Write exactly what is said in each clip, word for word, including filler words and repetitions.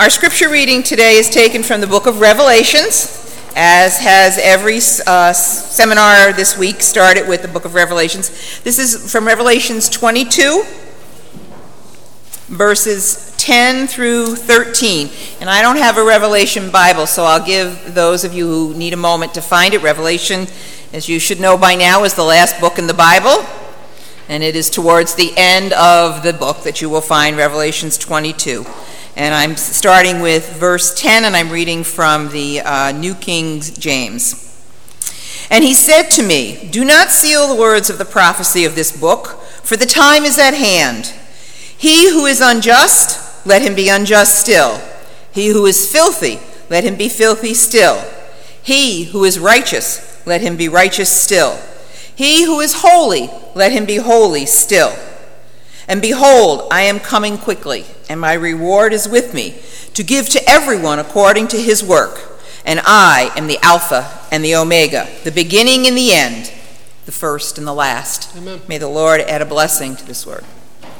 Our scripture reading today is taken from the book of Revelations, as has every uh, seminar this week started with the book of Revelations. This is from Revelations twenty-two, verses ten through thirteen. And I don't have a Revelation Bible, so I'll give those of you who need a moment to find it. Revelation, as you should know by now, is the last book in the Bible, and it is towards the end of the book that you will find Revelations twenty-two. And I'm starting with verse ten, and I'm reading from the uh, New King James. And he said to me, "Do not seal the words of the prophecy of this book, for the time is at hand. He who is unjust, let him be unjust still. He who is filthy, let him be filthy still. He who is righteous, let him be righteous still. He who is holy, let him be holy still. And behold, I am coming quickly, and my reward is with me, to give to everyone according to his work. And I am the Alpha and the Omega, the beginning and the end, the first and the last." Amen. May the Lord add a blessing to this word.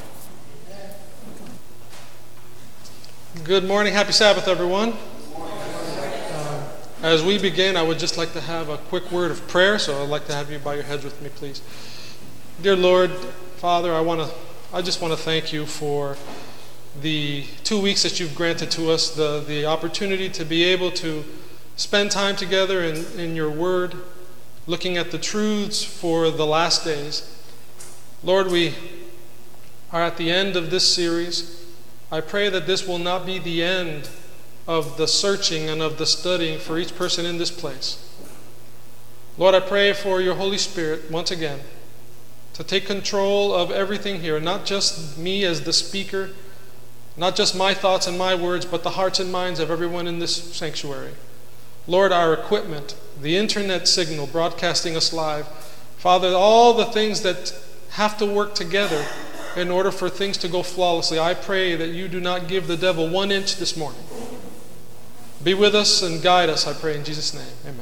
Good morning. Happy Sabbath, everyone. Uh, as we begin, I would just like to have a quick word of prayer, so I'd like to have you bow your heads with me, please. Dear Lord, Father, I want to I just want to thank you for the two weeks that you've granted to us, the, the opportunity to be able to spend time together in, in your word, looking at the truths for the last days. Lord, we are at the end of this series. I pray that this will not be the end of the searching and of the studying for each person in this place. Lord, I pray for your Holy Spirit once again to take control of everything here, not just me as the speaker, not just my thoughts and my words, but the hearts and minds of everyone in this sanctuary. Lord, our equipment, the internet signal broadcasting us live, Father, all the things that have to work together in order for things to go flawlessly, I pray that you do not give the devil one inch this morning. Be with us and guide us, I pray in Jesus' name. Amen.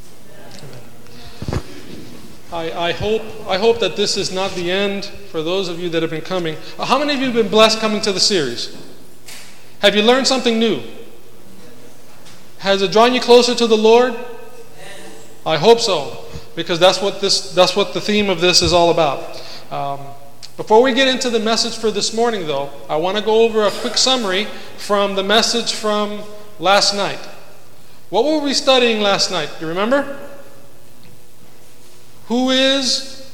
I, I hope I hope that this is not the end for those of you that have been coming. How many of you have been blessed coming to the series? Have you learned something new? Has it drawn you closer to the Lord? I hope so, because that's what this that's what the theme of this is all about. Um, before we get into the message for this morning, though, I want to go over a quick summary from the message from last night. What were we studying last night? Do you remember? Who is,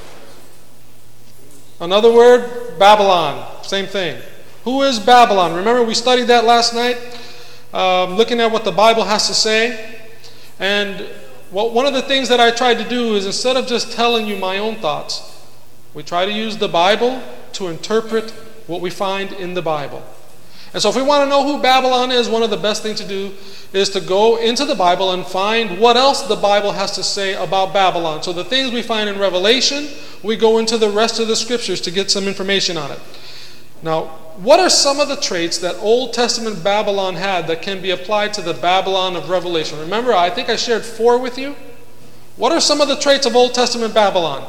another word, Babylon. Same thing. Who is Babylon? Remember we studied that last night, um, looking at what the Bible has to say. And what, one of the things that I tried to do is, instead of just telling you my own thoughts, we try to use the Bible to interpret what we find in the Bible. And so if we want to know who Babylon is, one of the best things to do is to go into the Bible and find what else the Bible has to say about Babylon. So the things we find in Revelation, we go into the rest of the scriptures to get some information on it. Now, what are some of the traits that Old Testament Babylon had that can be applied to the Babylon of Revelation? Remember, I think I shared four with you. What are some of the traits of Old Testament Babylon?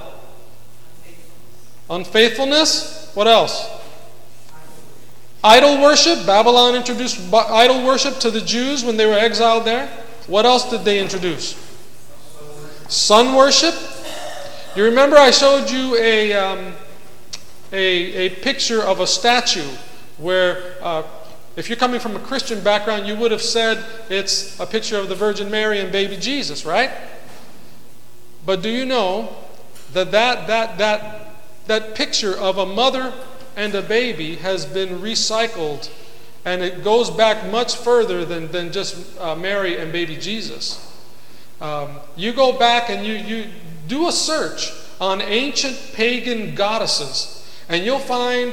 Unfaithfulness. What else? Idol worship. Babylon introduced idol worship to the Jews when they were exiled there. What else did they introduce? Sun worship. You remember I showed you a um, a, a picture of a statue where uh, if you're coming from a Christian background, you would have said it's a picture of the Virgin Mary and baby Jesus, right? But do you know that that that that, that picture of a mother and a baby has been recycled, and it goes back much further than, than just uh, Mary and baby Jesus. Um, you go back and you, you do a search on ancient pagan goddesses, and you'll find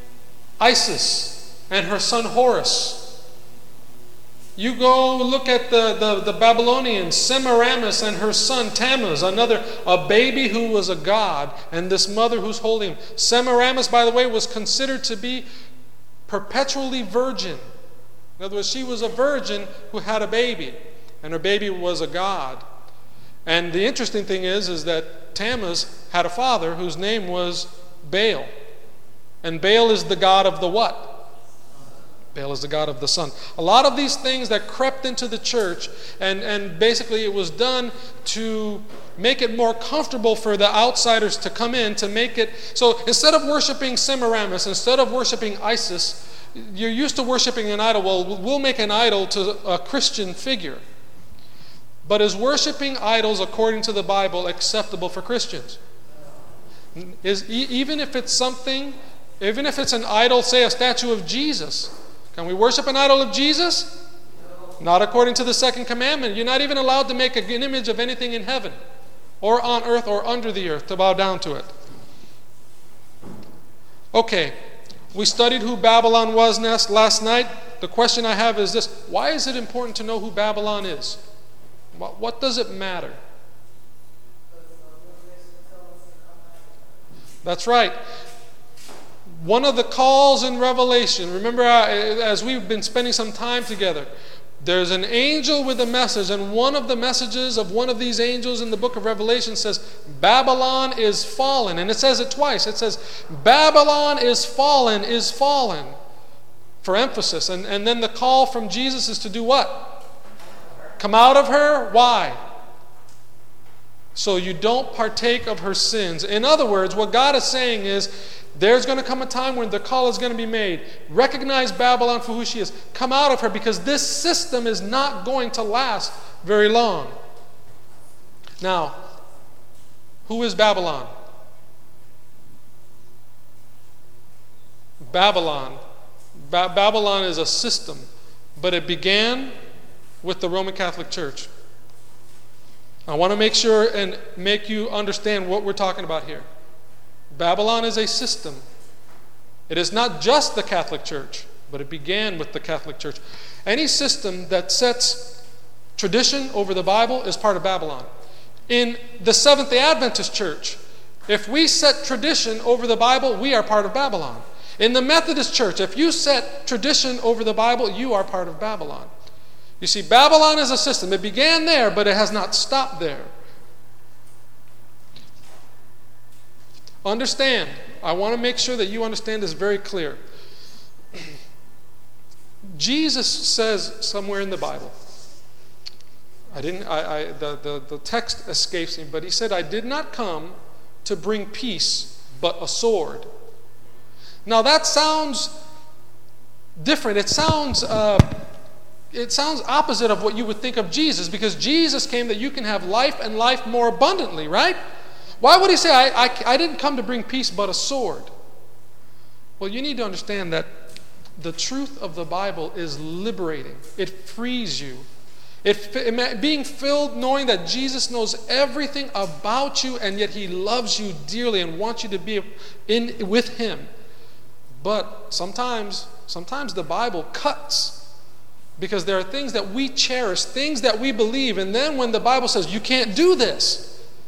Isis and her son Horus. You go look at the, the, the Babylonians, Semiramis and her son Tammuz, another, a baby who was a god, and this mother who's holding him. Semiramis, by the way, was considered to be perpetually virgin. In other words, she was a virgin who had a baby, and her baby was a god. And the interesting thing is, is that Tammuz had a father whose name was Baal. And Baal is the god of the what? Baal is the god of the sun. A lot of these things that crept into the church, and, and basically it was done to make it more comfortable for the outsiders to come in, to make it, so instead of worshiping Semiramis, instead of worshiping Isis, you're used to worshiping an idol. Well, we'll make an idol to a Christian figure. But is worshiping idols according to the Bible acceptable for Christians? Is even if it's something, even if it's an idol, say a statue of Jesus, can we worship an idol of Jesus? Not according to the second commandment. You're not even allowed to make an image of anything in heaven or on earth or under the earth to bow down to it. Okay, we studied who Babylon was last night. The question I have is this: why is it important to know who Babylon is? What does it matter? That's right. One of the calls in Revelation, remember as we've been spending some time together, there's an angel with a message, and one of the messages of one of these angels in the book of Revelation says, Babylon is fallen. And it says it twice. It says, Babylon is fallen, is fallen, for emphasis. And, and then the call from Jesus is to do what? Come out of her. Why? So you don't partake of her sins. In other words, what God is saying is, there's going to come a time when the call is going to be made. Recognize Babylon for who she is. Come out of her, because this system is not going to last very long. Now, who is Babylon? Babylon. Ba- Babylon is a system, but it began with the Roman Catholic Church. I want to make sure and make you understand what we're talking about here. Babylon is a system. It is not just the Catholic Church, but it began with the Catholic Church. Any system that sets tradition over the Bible is part of Babylon. In the Seventh-day Adventist Church, if we set tradition over the Bible, we are part of Babylon. In the Methodist Church, if you set tradition over the Bible, you are part of Babylon. You see, Babylon is a system. It began there, but it has not stopped there. Understand, I want to make sure that you understand this very clear. Jesus says somewhere in the Bible, I didn't, I, I the, the, the text escapes me, but he said, I did not come to bring peace, but a sword. Now that sounds different. It sounds, uh, it sounds opposite of what you would think of Jesus, because Jesus came that you can have life and life more abundantly, right? Why would he say, I, I, I didn't come to bring peace but a sword? Well, you need to understand that the truth of the Bible is liberating. It frees you. It, it, being filled knowing that Jesus knows everything about you, and yet he loves you dearly and wants you to be in with him. But sometimes, sometimes the Bible cuts, because there are things that we cherish, things that we believe, and then when the Bible says, you can't do this,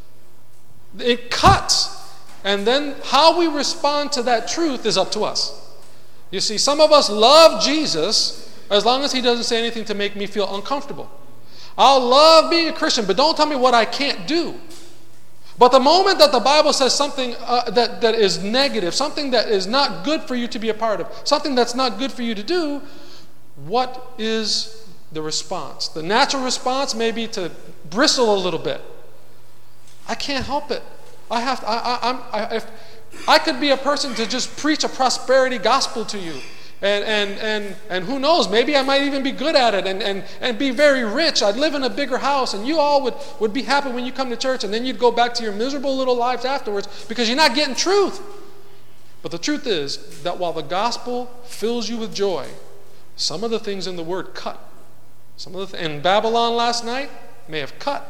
it cuts. And then how we respond to that truth is up to us. You see, some of us love Jesus as long as he doesn't say anything to make me feel uncomfortable. I'll love being a Christian, but don't tell me what I can't do. But the moment that the Bible says something uh, that, that is negative, something that is not good for you to be a part of, something that's not good for you to do, what is the response? The natural response may be to bristle a little bit. I can't help it. I have to, I, I, I'm, I, if I could be a person to just preach a prosperity gospel to you, and and and and who knows, maybe I might even be good at it, and and and be very rich. I'd live in a bigger house, and you all would would be happy when you come to church, and then you'd go back to your miserable little lives afterwards because you're not getting truth. But the truth is that while the gospel fills you with joy, some of the things in the Word cut. Some of the th- in Babylon last night may have cut.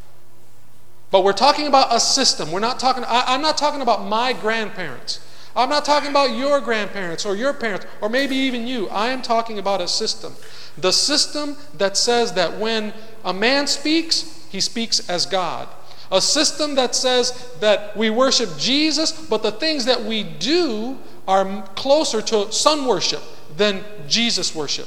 But we're talking about a system. We're not talking, I, I'm not talking about my grandparents. I'm not talking about your grandparents or your parents or maybe even you. I am talking about a system. The system that says that when a man speaks, he speaks as God. A system that says that we worship Jesus, but the things that we do are closer to sun worship than Jesus worship.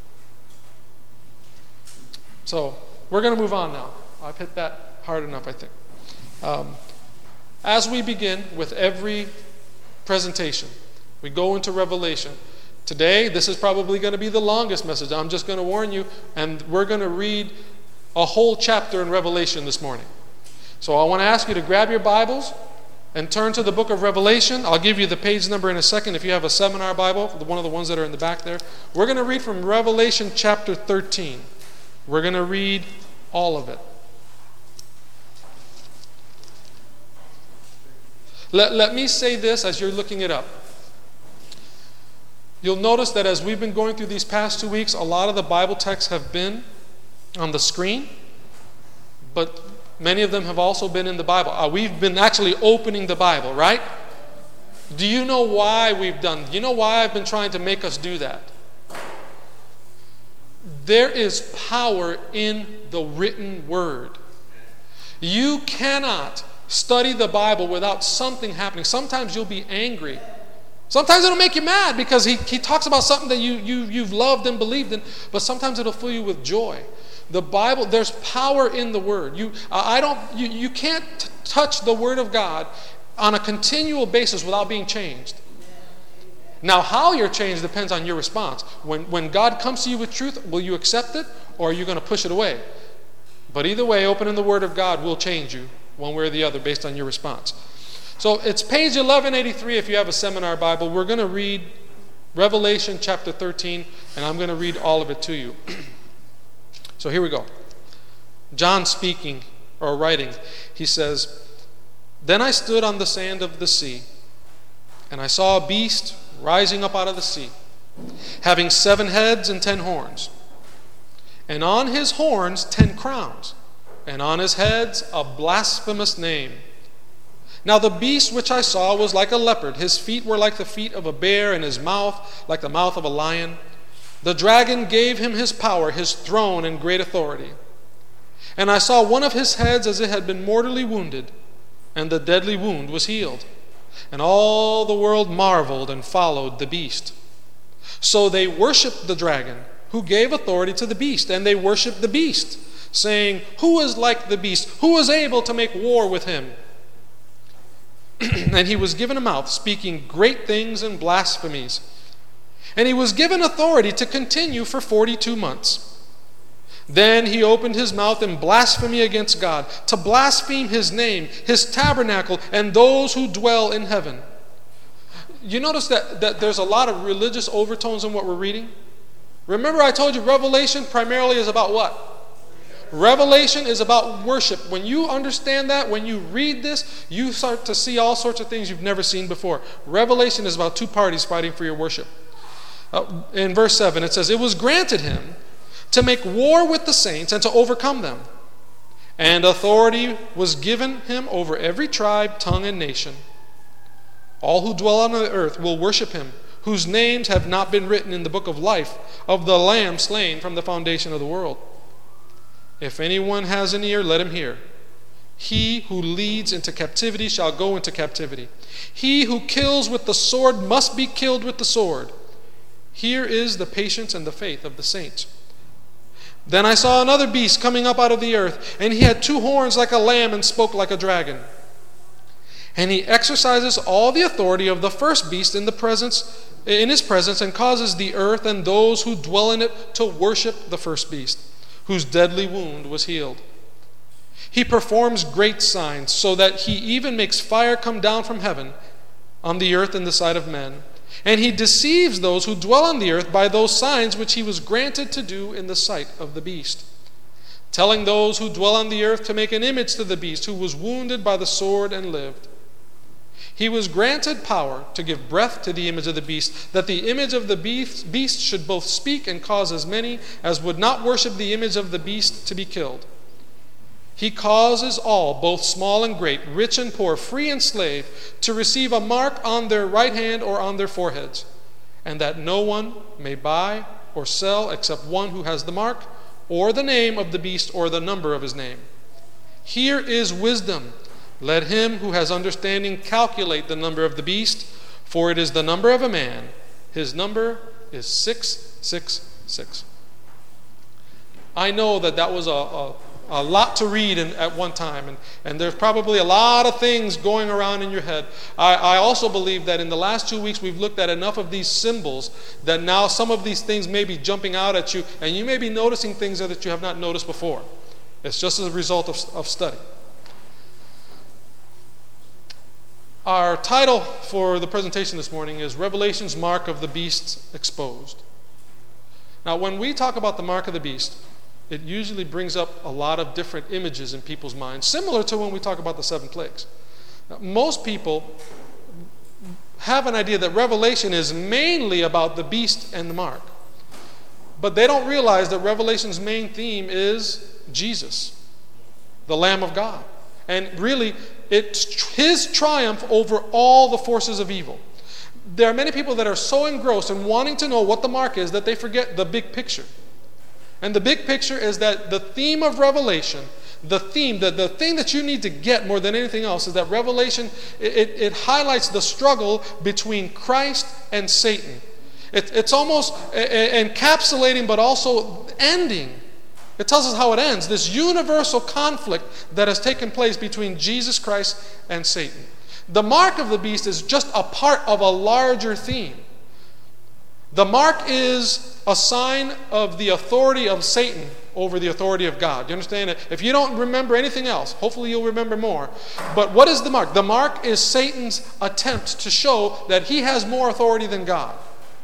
So we're going to move on now. I've hit that hard enough, I think. Um, as we begin with every presentation, we go into Revelation. Today, this is probably going to be the longest message. I'm just going to warn you, and we're going to read a whole chapter in Revelation this morning. So I want to ask you to grab your Bibles and turn to the book of Revelation. I'll give you the page number in a second if you have a seminar Bible, one of the ones that are in the back there. We're going to read from Revelation chapter thirteen. We're going to read all of it. Let, let me say this as you're looking it up. You'll notice that as we've been going through these past two weeks, a lot of the Bible texts have been on the screen, but many of them have also been in the Bible. Uh, we've been actually opening the Bible, right? Do you know why we've done? Do you know why I've been trying to make us do that? There is power in the written word. You cannot study the Bible without something happening. Sometimes you'll be angry. Sometimes it'll make you mad because he, he talks about something that you, you, you've loved and believed in, but sometimes it'll fill you with joy. The Bible, there's power in the Word. You, I don't, you, you can't t- touch the Word of God on a continual basis without being changed. Now, how you're changed depends on your response. When, when God comes to you with truth, will you accept it or are you going to push it away? But either way, opening the Word of God will change you one way or the other based on your response. So it's page eleven eighty-three if you have a seminar Bible. We're going to read Revelation chapter thirteen, and I'm going to read all of it to you. So here we go. John speaking or writing, he says, "Then I stood on the sand of the sea, and I saw a beast rising up out of the sea, having seven heads and ten horns, and on his horns ten crowns, and on his heads a blasphemous name. Now the beast which I saw was like a leopard. His feet were like the feet of a bear, and his mouth like the mouth of a lion. The dragon gave him his power, his throne, and great authority. And I saw one of his heads as it had been mortally wounded, and the deadly wound was healed. And all the world marveled and followed the beast. So they worshipped the dragon, who gave authority to the beast, and they worshipped the beast, saying, 'Who is like the beast? Who is able to make war with him?' And he was given a mouth, speaking great things and blasphemies. And he was given authority to continue for forty-two months. Then he opened his mouth in blasphemy against God, to blaspheme his name, his tabernacle, and those who dwell in heaven." You notice that, that there's a lot of religious overtones in what we're reading? Remember I told you Revelation primarily is about what? Revelation is about worship. When you understand that, when you read this, you start to see all sorts of things you've never seen before. Revelation is about two parties fighting for your worship. Uh, in verse seven, it says, "It was granted him to make war with the saints and to overcome them. And authority was given him over every tribe, tongue, and nation. All who dwell on the earth will worship him, whose names have not been written in the book of life of the Lamb slain from the foundation of the world. If anyone has an ear, let him hear. He who leads into captivity shall go into captivity. He who kills with the sword must be killed with the sword. Here is the patience and the faith of the saints. Then I saw another beast coming up out of the earth, and he had two horns like a lamb and spoke like a dragon. And he exercises all the authority of the first beast in the presence, in his presence, and causes the earth and those who dwell in it to worship the first beast, whose deadly wound was healed. He performs great signs, so that he even makes fire come down from heaven on the earth in the sight of men. And he deceives those who dwell on the earth by those signs which he was granted to do in the sight of the beast, telling those who dwell on the earth to make an image to the beast, who was wounded by the sword and lived. He was granted power to give breath to the image of the beast, that the image of the beast should both speak and cause as many as would not worship the image of the beast to be killed. He causes all, both small and great, rich and poor, free and slave, to receive a mark on their right hand or on their foreheads, and that no one may buy or sell except one who has the mark, or the name of the beast, or the number of his name. Here is wisdom. Let him who has understanding calculate the number of the beast, for it is the number of a man. His number is six six six. I know that that was a, a, a lot to read in, at one time, and, and there's probably a lot of things going around in your head. I, I also believe that in the last two weeks we've looked at enough of these symbols that now some of these things may be jumping out at you, and you may be noticing things that you have not noticed before. It's just as a result of, of study. Our title for the presentation this morning is Revelation's Mark of the Beast Exposed. Now, when we talk about the mark of the beast, it usually brings up a lot of different images in people's minds, similar to when we talk about the seven plagues. Now, most people have an idea that Revelation is mainly about the beast and the mark. But they don't realize that Revelation's main theme is Jesus, the Lamb of God. And really, it's his triumph over all the forces of evil. There are many people that are so engrossed in wanting to know what the mark is that they forget the big picture. And the big picture is that the theme of Revelation, the theme, the, the thing that you need to get more than anything else is that Revelation, it, it highlights the struggle between Christ and Satan. It, it's almost encapsulating but also ending. It tells us how it ends, this universal conflict that has taken place between Jesus Christ and Satan. The mark of the beast is just a part of a larger theme. The mark is a sign of the authority of Satan over the authority of God. You understand it? If you don't remember anything else, hopefully you'll remember more. But what is the mark? The mark is Satan's attempt to show that he has more authority than God.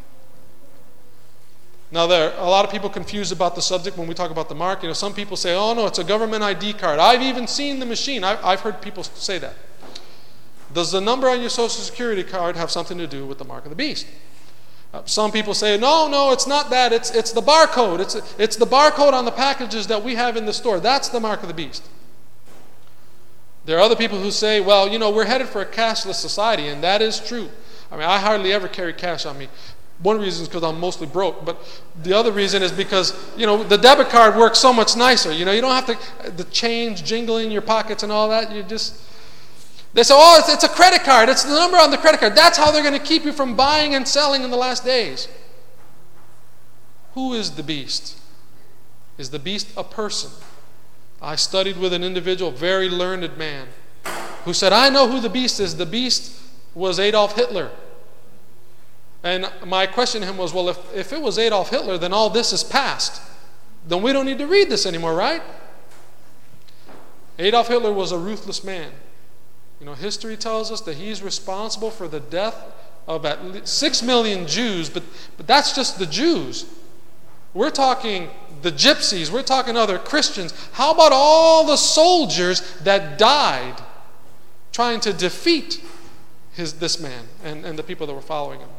Now, there are a lot of people confused about the subject when we talk about the mark. You know, some people say, oh, no, it's a government I D card. I've even seen the machine. I've, I've heard people say that. Does the number on your Social Security card have something to do with the mark of the beast? Uh, some people say, no, no, it's not that. It's, it's the barcode. It's, it's the barcode on the packages that we have in the store. That's the mark of the beast. There are other people who say, well, you know, we're headed for a cashless society, and that is true. I mean, I hardly ever carry cash on me. One reason is because I'm mostly broke, but the other reason is because, you know, the debit card works so much nicer. You know, you don't have to, the change jingling in your pockets and all that. You just, they say, oh, it's, it's a credit card. It's the number on the credit card. That's how they're going to keep you from buying and selling in the last days. Who is the beast? Is the beast a person? I studied with an individual, very learned man, who said, I know who the beast is. The beast was Adolf Hitler. And my question to him was, well, if, if it was Adolf Hitler, then all this is past. Then we don't need to read this anymore, right? Adolf Hitler was a ruthless man. You know, history tells us that he's responsible for the death of at least six million Jews, but, but that's just the Jews. We're talking the gypsies, we're talking other Christians. How about all the soldiers that died trying to defeat his, this man and, and the people that were following him?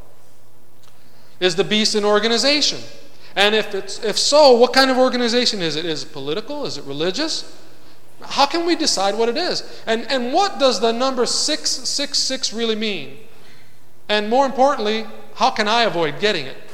Is the beast an organization? And if it's if so, what kind of organization is it? Is it political? Is it religious? How can we decide what it is? And and what does the number six six six really mean? And more importantly, how can I avoid getting it?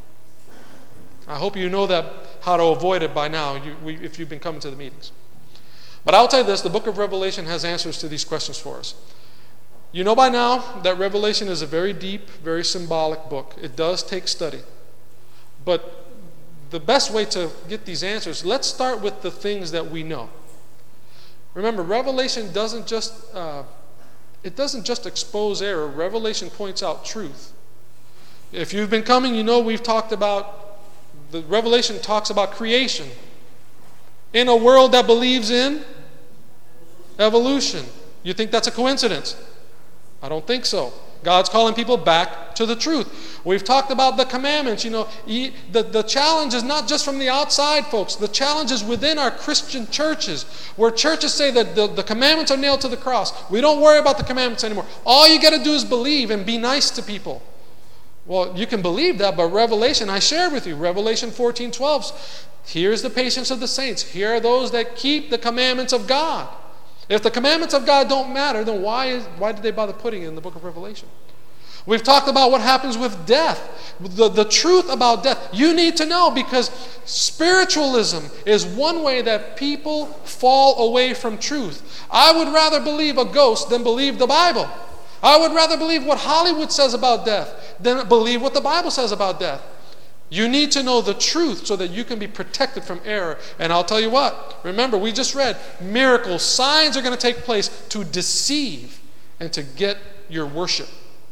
I hope you know that how to avoid it by now, you, we, if you've been coming to the meetings. But I'll tell you this, the book of Revelation has answers to these questions for us. You know by now that Revelation is a very deep, very symbolic book. It does take study. But the best way to get these answers, let's start with the things that we know. Remember, Revelation doesn't just, uh, it doesn't just expose error. Revelation points out truth. If you've been coming, you know we've talked about, the Revelation talks about creation. In a world that believes in evolution. You think that's a coincidence? I don't think so. God's calling people back to the truth. We've talked about the commandments. You know, the, the challenge is not just from the outside, folks. The challenge is within our Christian churches, where churches say that the, the commandments are nailed to the cross. We don't worry about the commandments anymore. All you got to do is believe and be nice to people. Well, you can believe that, but Revelation, I shared with you, Revelation fourteen twelve, here's the patience of the saints. Here are those that keep the commandments of God. If the commandments of God don't matter, then why, is, why did they bother putting it in the book of Revelation? We've talked about what happens with death, the, the truth about death. You need to know, because spiritualism is one way that people fall away from truth. I would rather believe a ghost than believe the Bible. I would rather believe what Hollywood says about death than believe what the Bible says about death. You need to know the truth so that you can be protected from error. And I'll tell you what, remember, we just read, miracles, signs are going to take place to deceive and to get your worship.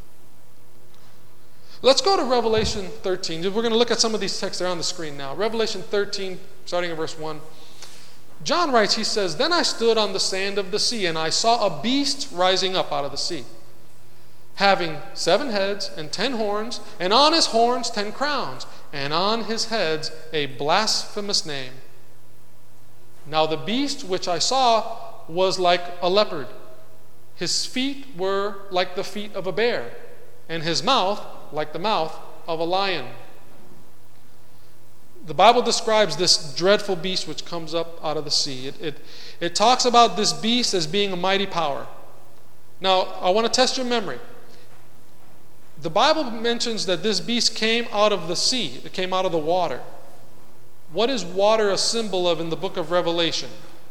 Let's go to Revelation thirteen. We're going to look at some of these texts. They're on the screen now. Revelation thirteen, starting in verse one. John writes, he says, "Then I stood on the sand of the sea, and I saw a beast rising up out of the sea, having seven heads and ten horns, and on his horns ten crowns, and on his heads a blasphemous name. Now the beast which I saw was like a leopard. His feet were like the feet of a bear, and his mouth like the mouth of a lion." The Bible describes this dreadful beast which comes up out of the sea. It, it, it talks about this beast as being a mighty power. Now, I want to test your memory. The Bible mentions that this beast came out of the sea. It came out of the water. What is water a symbol of in the book of Revelation?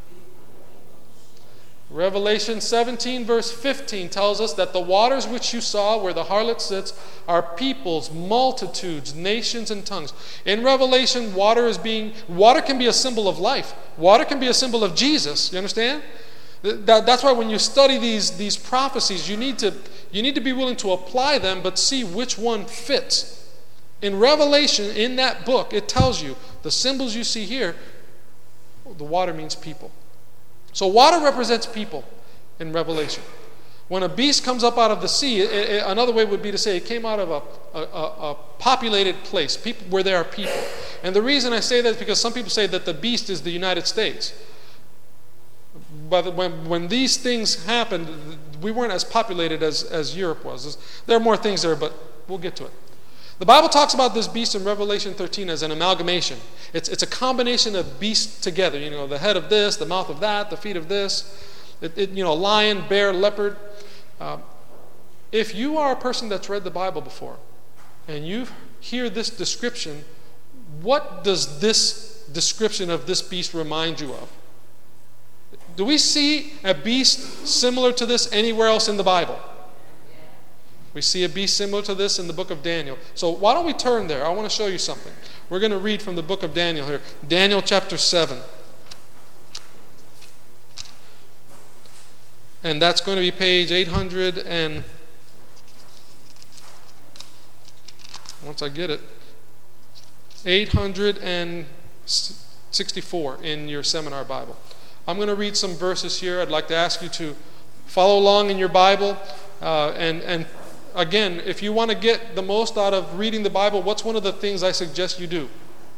Revelation seventeen verse fifteen tells us that the waters which you saw where the harlot sits are peoples, multitudes, nations, and tongues. In Revelation, water is being water can be a symbol of life. Water can be a symbol of Jesus. You understand? That, that's why when you study these, these prophecies, you need to you need to be willing to apply them, but see which one fits. In Revelation, in that book, it tells you the symbols you see here, the water means people. So water represents people in Revelation. When a beast comes up out of the sea, it, it, another way would be to say it came out of a, a, a populated place, people, where there are people. And the reason I say that is because some people say that the beast is the United States. But when, when these things happened, we weren't as populated as, as Europe was. There are more things there, but we'll get to it. The Bible talks about this beast in Revelation thirteen as an amalgamation. It's, it's a combination of beasts together. You know, the head of this, the mouth of that, the feet of this. It, it, you know, lion, bear, leopard. Uh, if you are a person that's read the Bible before, and you hear this description, what does this description of this beast remind you of? Do we see a beast similar to this anywhere else in the Bible? We see a beast similar to this in the book of Daniel. So why don't we turn there? I want to show you something. We're going to read from the book of Daniel here. Daniel chapter seven. And that's going to be page eight hundred and... Once I get it. eight hundred sixty-four in your seminar Bible. I'm going to read some verses here. I'd like to ask you to follow along in your Bible. Uh, and, and again, if you want to get the most out of reading the Bible, what's one of the things I suggest you do?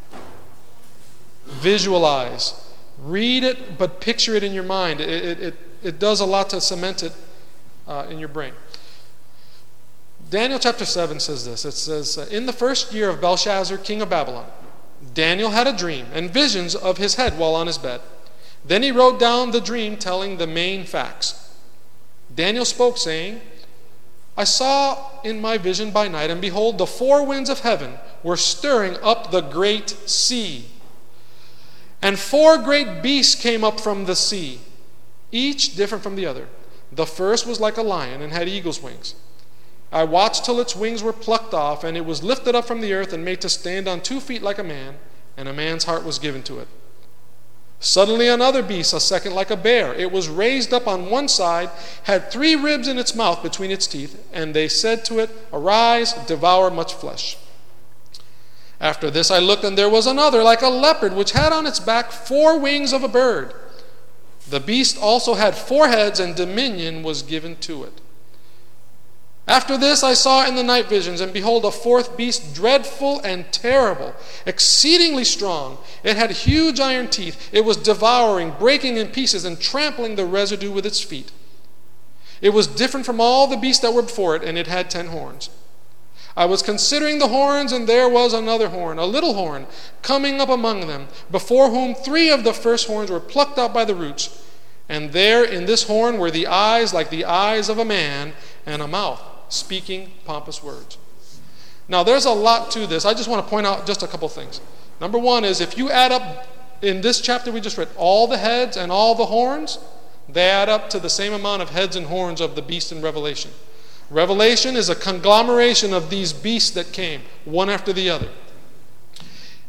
Visualize. Read it, but picture it in your mind. It, it, it, it does a lot to cement it uh, in your brain. Daniel chapter seven says this. It says, "In the first year of Belshazzar, king of Babylon, Daniel had a dream and visions of his head while on his bed. Then he wrote down the dream, telling the main facts. Daniel spoke, saying, I saw in my vision by night, and behold, the four winds of heaven were stirring up the great sea. And four great beasts came up from the sea, each different from the other. The first was like a lion and had eagle's wings. I watched till its wings were plucked off, and it was lifted up from the earth and made to stand on two feet like a man, and a man's heart was given to it. Suddenly another beast, a second like a bear. It was raised up on one side, had three ribs in its mouth between its teeth, and they said to it, Arise, devour much flesh. After this I looked, and there was another like a leopard, which had on its back four wings of a bird. The beast also had four heads, and dominion was given to it. After this I saw in the night visions, and behold, a fourth beast, dreadful and terrible, exceedingly strong. It had huge iron teeth. It was devouring, breaking in pieces, and trampling the residue with its feet. It was different from all the beasts that were before it, and it had ten horns. I was considering the horns, and there was another horn, a little horn, coming up among them, before whom three of the first horns were plucked out by the roots. And there in this horn were the eyes like the eyes of a man, and a mouth speaking pompous words. Now there's a lot to this. I just want to point out just a couple things. Number one is, if you add up in this chapter we just read all the heads and all the horns, they add up to the same amount of heads and horns of the beast in Revelation. Revelation is a conglomeration of these beasts that came, one after the other.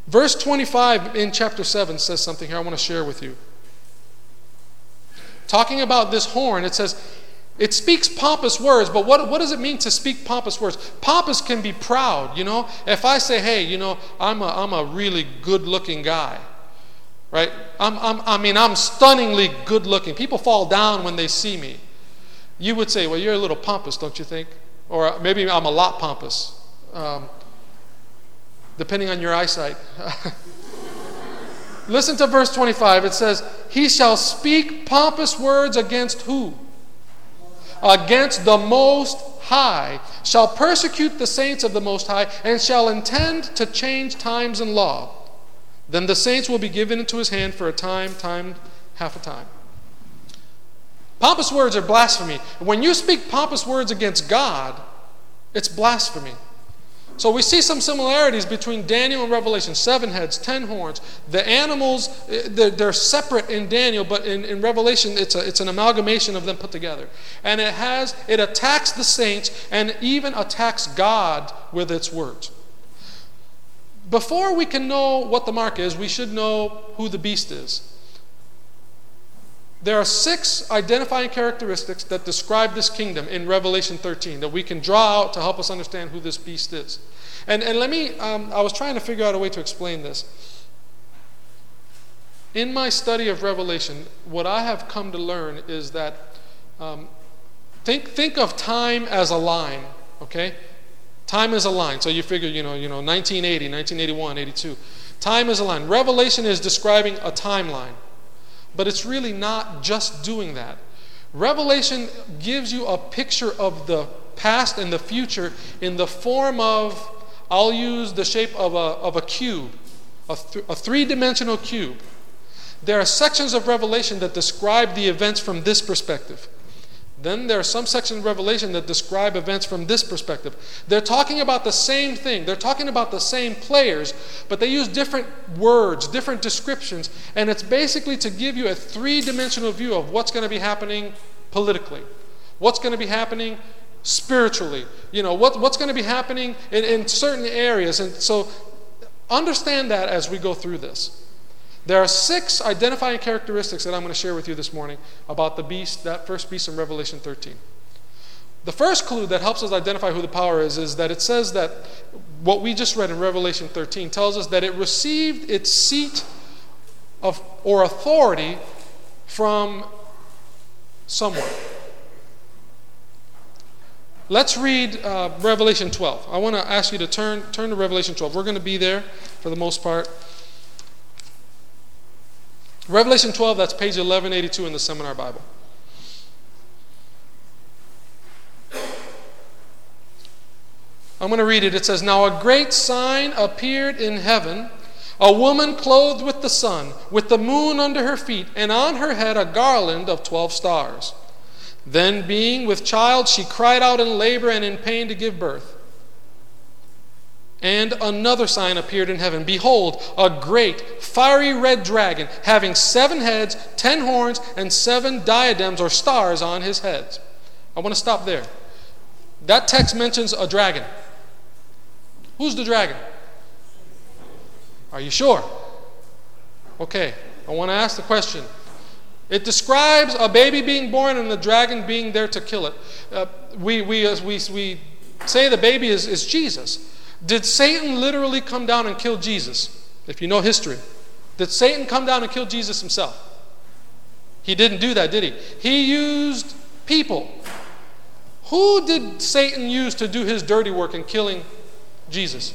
Verse twenty-five in chapter seven says something here I want to share with you. Talking about this horn, it says, it speaks pompous words, but what, what does it mean to speak pompous words? Pompous can be proud, you know. If I say, hey, you know, I'm a, I'm a really good-looking guy, right? I'm, I'm, I mean, I'm stunningly good-looking. People fall down when they see me. You would say, well, you're a little pompous, don't you think? Or maybe I'm a lot pompous, um, depending on your eyesight. Listen to verse twenty-five. It says, he shall speak pompous words against who? Against the Most High, shall persecute the saints of the Most High, and shall intend to change times and law. Then the saints will be given into his hand for a time, time, half a time. Pompous words are blasphemy. When you speak pompous words against God, it's blasphemy. So we see some similarities between Daniel and Revelation. Seven heads, ten horns. The animals, they're, they're separate in Daniel, but in, in Revelation, it's, a, it's an amalgamation of them put together. And it has, it attacks the saints and even attacks God with its words. Before we can know what the mark is, we should know who the beast is. There are six identifying characteristics that describe this kingdom in Revelation thirteen that we can draw out to help us understand who this beast is. And, and let me, um, I was trying to figure out a way to explain this. In my study of Revelation, what I have come to learn is that um, think, think of time as a line, okay? Time is a line. So you figure, you know, you know, nineteen eighty, nineteen eighty-one, eighty-two. Time is a line. Revelation is describing a timeline. But it's really not just doing that. Revelation gives you a picture of the past and the future in the form of, I'll use the shape of a, of a cube, a, th- a three-dimensional cube. There are sections of Revelation that describe the events from this perspective. Then there are some sections of Revelation that describe events from this perspective. They're talking about the same thing. They're talking about the same players, but they use different words, different descriptions, and it's basically to give you a three-dimensional view of what's going to be happening politically, what's going to be happening spiritually, you know, what, what's going to be happening in, in certain areas. And so understand that as we go through this. There are six identifying characteristics that I'm going to share with you this morning about the beast, that first beast in Revelation thirteen. The first clue that helps us identify who the power is is that it says that what we just read in Revelation thirteen tells us that it received its seat of or authority from someone. Let's read uh, Revelation twelve. I want to ask you to turn, turn to Revelation twelve. We're going to be there for the most part. Revelation twelve, that's page eleven eighty-two in the Seminar Bible. I'm going to read it. It says, now a great sign appeared in heaven, a woman clothed with the sun, with the moon under her feet, and on her head a garland of twelve stars. Then being with child, she cried out in labor and in pain to give birth. And another sign appeared in heaven. Behold, a great, fiery red dragon, having seven heads, ten horns, and seven diadems or stars on his heads. I want to stop there. That text mentions a dragon. Who's the dragon? Are you sure? Okay, I want to ask the question. It describes a baby being born and the dragon being there to kill it. Uh, we, we, uh, we, we say the baby is, is Jesus. Did Satan literally come down and kill Jesus? If you know history. Did Satan come down and kill Jesus himself? He didn't do that, did he? He used people. Who did Satan use to do his dirty work in killing Jesus?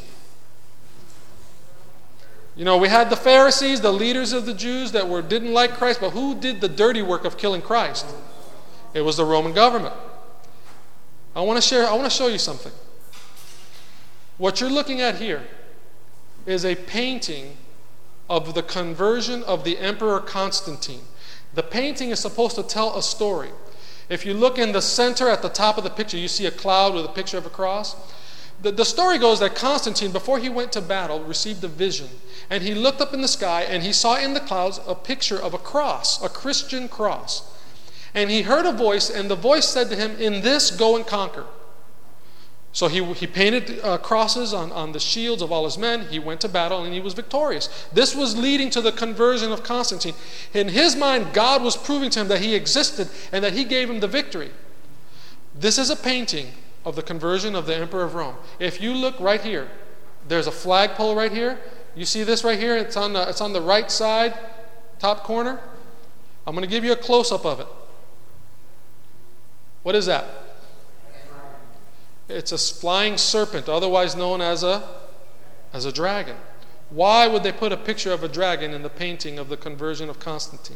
You know, we had the Pharisees, the leaders of the Jews that were didn't like Christ, but who did the dirty work of killing Christ? It was the Roman government. I want to share, I want to show you something. What you're looking at here is a painting of the conversion of the Emperor Constantine. The painting is supposed to tell a story. If you look in the center at the top of the picture, you see a cloud with a picture of a cross. The, the story goes that Constantine, before he went to battle, received a vision. And he looked up in the sky and he saw in the clouds a picture of a cross, a Christian cross. And he heard a voice, and the voice said to him, in this go and conquer. So he, he painted uh, crosses on, on the shields of all his men. He went to battle and he was victorious. This was leading to the conversion of Constantine. In his mind, God was proving to him that he existed and that he gave him the victory. This is a painting of the conversion of the Emperor of Rome. If you look right here, there's a flagpole right here. You see this right here? It's on the, it's on the right side, top corner. I'm going to give you a close-up of it. What is that? It's a flying serpent, otherwise known as a, as a dragon. Why would they put a picture of a dragon in the painting of the conversion of Constantine?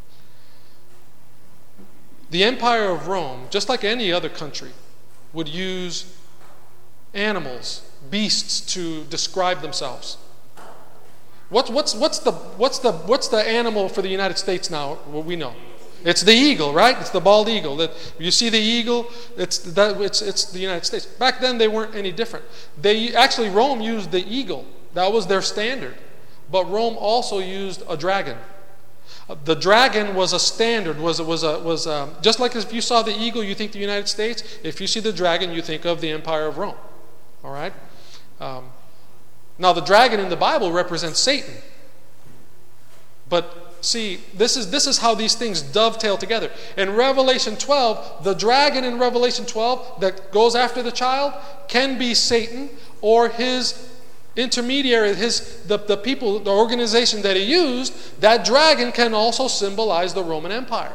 The Empire of Rome, just like any other country, would use animals, beasts, to describe themselves. What, what's, what's, the, what's, the, what's the animal for the United States now? What we know. It's the eagle, right? It's the bald eagle. That you see the eagle, it's, that, it's, it's the United States. Back then, they weren't any different. They actually, Rome used the eagle. That was their standard. But Rome also used a dragon. The dragon was a standard, was, was, a, was a, just like if you saw the eagle, you think the United States. If you see the dragon, you think of the Empire of Rome. All right? Um, now, the dragon in the Bible represents Satan. But see, this is, this is how these things dovetail together. In Revelation twelve, the dragon in Revelation twelve that goes after the child can be Satan or his intermediary, his the, the people, the organization that he used. That dragon can also symbolize the Roman Empire.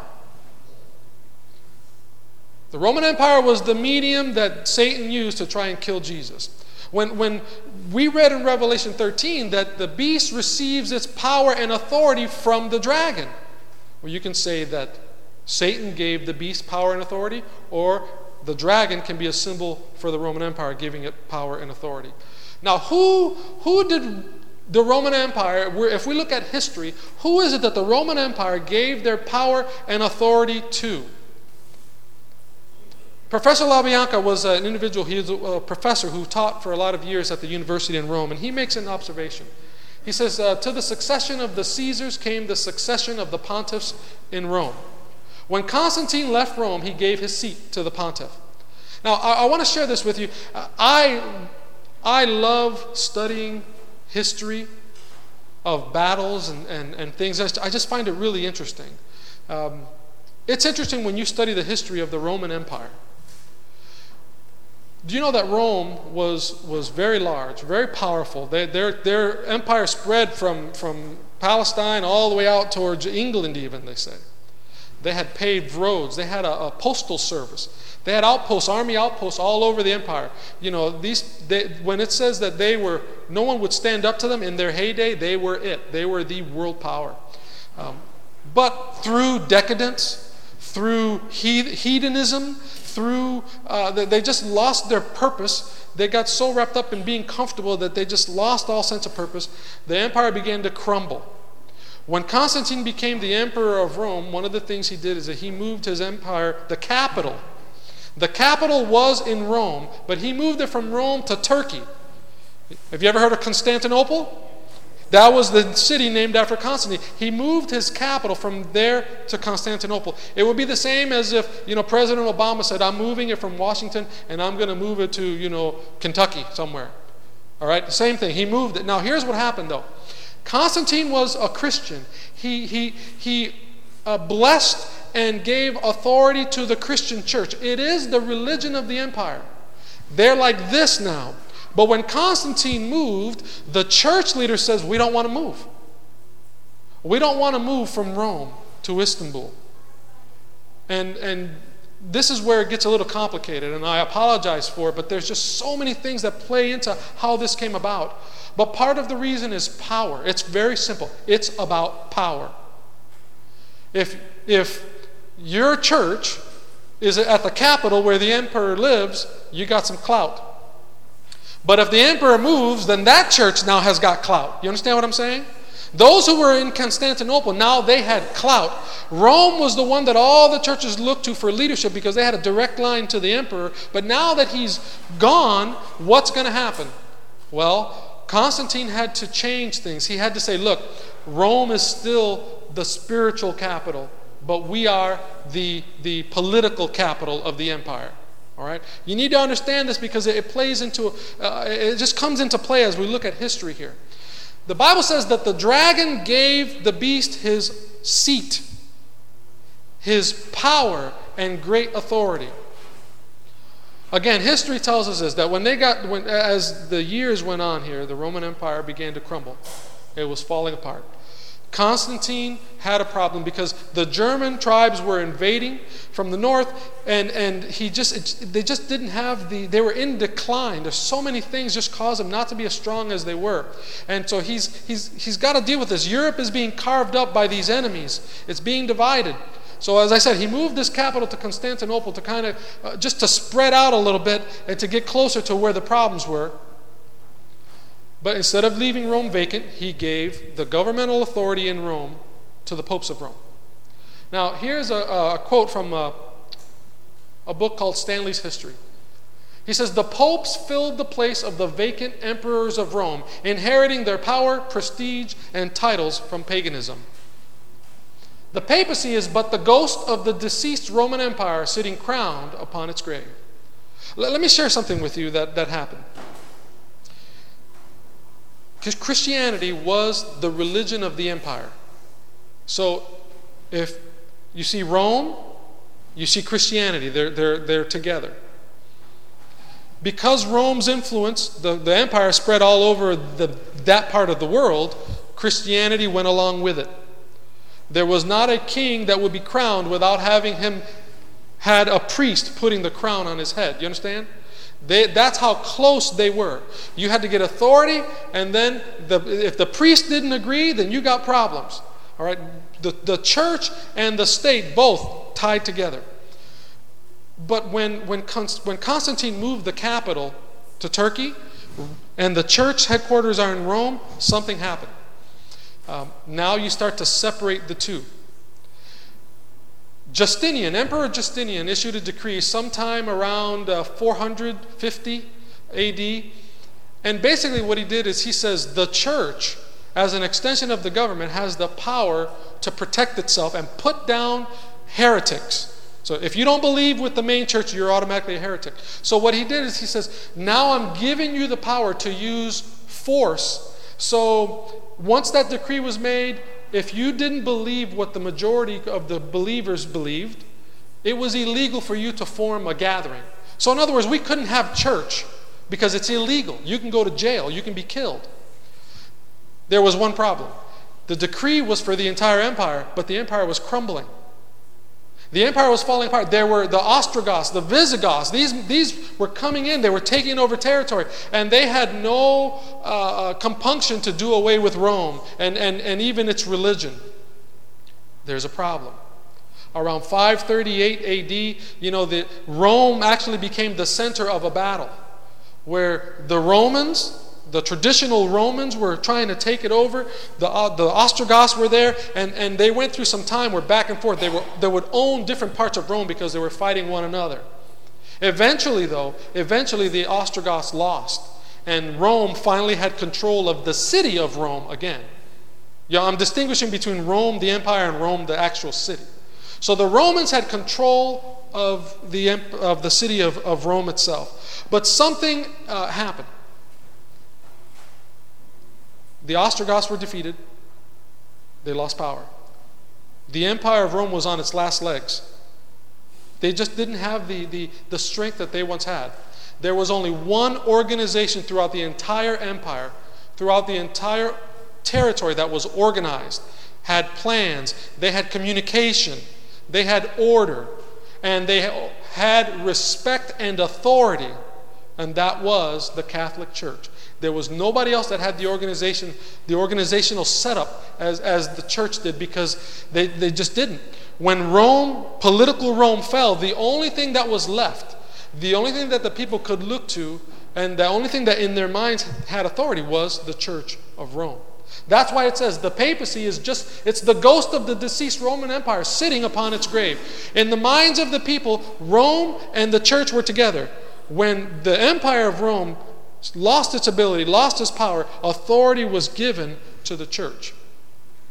The Roman Empire was the medium that Satan used to try and kill Jesus. When, when we read in Revelation thirteen that the beast receives its power and authority from the dragon. Well, you can say that Satan gave the beast power and authority, or the dragon can be a symbol for the Roman Empire, giving it power and authority. Now, who, who did the Roman Empire, if we look at history, who is it that the Roman Empire gave their power and authority to? Professor LaBianca was an individual, he was a professor who taught for a lot of years at the university in Rome, and he makes an observation. He says, uh, to the succession of the Caesars came the succession of the pontiffs in Rome. When Constantine left Rome, he gave his seat to the pontiff. Now, I, I want to share this with you. I, I love studying history of battles and, and, and things. I just find it really interesting. Um, it's interesting when you study the history of the Roman Empire. Do you know that Rome was, was very large, very powerful? They, their, their empire spread from, from Palestine all the way out towards England even, they say. They had paved roads. They had a, a postal service. They had outposts, army outposts all over the empire. You know, these they, when it says that they were, no one would stand up to them in their heyday, they were it. They were the world power. Um, but through decadence, through hedonism, through, uh, they just lost their purpose. They got so wrapped up in being comfortable that they just lost all sense of purpose. The empire began to crumble. When Constantine became the emperor of Rome, one of the things he did is that he moved his empire, the capital. The capital was in Rome, but he moved it from Rome to Turkey. Have you ever heard of Constantinople? That was the city named after Constantine. He moved his capital from there to Constantinople. It would be the same as if, you know, President Obama said, I'm moving it from Washington and I'm going to move it to, you know, Kentucky somewhere. All right, the same thing. He moved it. Now, here's what happened, though. Constantine was a Christian. He, he, he uh, blessed and gave authority to the Christian church. It is the religion of the empire. They're like this now. But when Constantine moved, the church leader says, we don't want to move. We don't want to move from Rome to Istanbul. And, and this is where it gets a little complicated, and I apologize for it, but there's just so many things that play into how this came about. But part of the reason is power. It's very simple. It's about power. If, if your church is at the capital where the emperor lives, you got some clout. But if the emperor moves, then that church now has got clout. You understand what I'm saying? Those who were in Constantinople, now they had clout. Rome was the one that all the churches looked to for leadership because they had a direct line to the emperor. But now that he's gone, what's going to happen? Well, Constantine had to change things. He had to say, look, Rome is still the spiritual capital, but we are the, the political capital of the empire. All right? You need to understand this because it, it plays into, uh, it just comes into play as we look at history here. The Bible says that the dragon gave the beast his seat, his power, and great authority. Again, history tells us this, that when they got, when, as the years went on here, the Roman Empire began to crumble. It was falling apart. Constantine had a problem because the German tribes were invading from the north, and, and he just it, they just didn't have the, they were in decline. There's so many things just caused them not to be as strong as they were. And so he's, he's, he's got to deal with this. Europe is being carved up by these enemies. It's being divided. So as I said, he moved this capital to Constantinople to kind of, uh, just to spread out a little bit and to get closer to where the problems were. But instead of leaving Rome vacant, he gave the governmental authority in Rome to the popes of Rome. Now, here's a, a quote from a, a book called Stanley's History. He says, "The popes filled the place of the vacant emperors of Rome, inheriting their power, prestige, and titles from paganism. The papacy is but the ghost of the deceased Roman Empire sitting crowned upon its grave." Let, let me share something with you that, that happened. Because Christianity was the religion of the empire. So if you see Rome, you see Christianity. They're, they're, they're together. Because Rome's influence, the, the empire spread all over the, that part of the world, Christianity went along with it. There was not a king that would be crowned without having him had a priest putting the crown on his head. You understand? They, that's how close they were. You had to get authority, and then the, if the priest didn't agree, then you got problems. All right? The, the church and the state both tied together. But when, when, Const, when Constantine moved the capital to Turkey, and the church headquarters are in Rome, something happened. Um, now you start to separate the two. Justinian, Emperor Justinian, issued a decree sometime around uh, four hundred fifty A D. And basically what he did is he says the church, as an extension of the government, has the power to protect itself and put down heretics. So if you don't believe with the main church, you're automatically a heretic. So what he did is he says, now I'm giving you the power to use force. So once that decree was made, if you didn't believe what the majority of the believers believed, it was illegal for you to form a gathering. So in other words, we couldn't have church because it's illegal. You can go to jail. You can be killed. There was one problem. The decree was for the entire empire, but the empire was crumbling. The empire was falling apart. There were the Ostrogoths, the Visigoths. These, these were coming in. They were taking over territory. And they had no uh, compunction to do away with Rome and, and, and even its religion. There's a problem. Around five thirty-eight A D, you know, the, Rome actually became the center of a battle where the Romans, the traditional Romans, were trying to take it over. The, uh, the Ostrogoths were there, and, and they went through some time where back and forth. They, were, they would own different parts of Rome because they were fighting one another. Eventually, though, eventually the Ostrogoths lost, and Rome finally had control of the city of Rome again. Yeah, I'm distinguishing between Rome, the empire, and Rome, the actual city. So the Romans had control of the, of the city of, of Rome itself. But something uh, happened. The Ostrogoths were defeated. They lost power. The empire of Rome was on its last legs. They just didn't have the, the, the strength that they once had. There was only one organization throughout the entire empire, throughout the entire territory that was organized, had plans, they had communication, they had order, and they had respect and authority, and that was the Catholic Church. There was nobody else that had the organization, the organizational setup as, as the church did, because they, they just didn't. When Rome, political Rome fell, the only thing that was left, the only thing that the people could look to, and the only thing that in their minds had authority was the Church of Rome. That's why it says the papacy is just, it's the ghost of the deceased Roman Empire sitting upon its grave. In the minds of the people, Rome and the church were together. When the empire of Rome lost its ability, lost its power, authority was given to the church.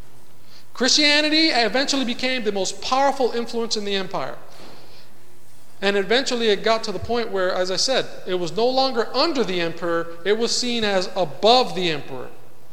Christianity eventually became the most powerful influence in the empire. And eventually it got to the point where, as I said, it was no longer under the emperor, it was seen as above the emperor.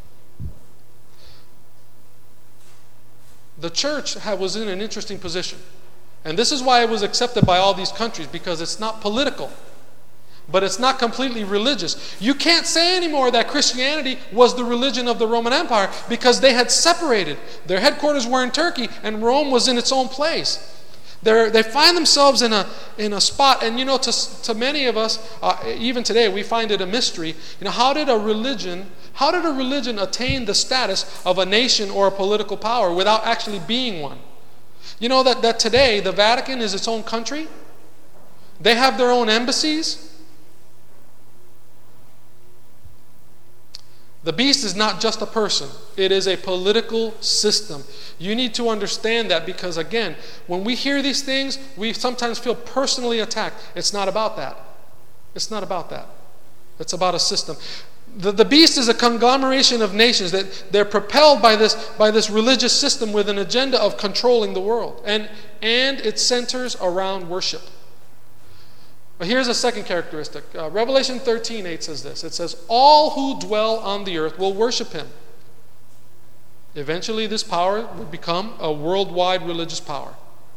The church was in an interesting position. And this is why it was accepted by all these countries, because it's not political, but it's not completely religious. You can't say anymore that Christianity was the religion of the Roman Empire, because they had separated. Their headquarters were in Turkey, and Rome was in its own place. They're, they find themselves in a in a spot, and you know, to to many of us, uh, even today, we find it a mystery. You know, how did a religion, how did a religion attain the status of a nation or a political power without actually being one? You know that that today the Vatican is its own country. They have their own embassies. The beast is not just a person. It is a political system. You need to understand that, because, again, when we hear these things, we sometimes feel personally attacked. It's not about that. It's not about that. It's about a system. The, the beast is a conglomeration of nations that they're propelled by this, by this religious system with an agenda of controlling the world. And, and it centers around worship. But here's a second characteristic. Uh, Revelation thirteen eight says this. It says, all who dwell on the earth will worship him. Eventually this power would become a worldwide religious power.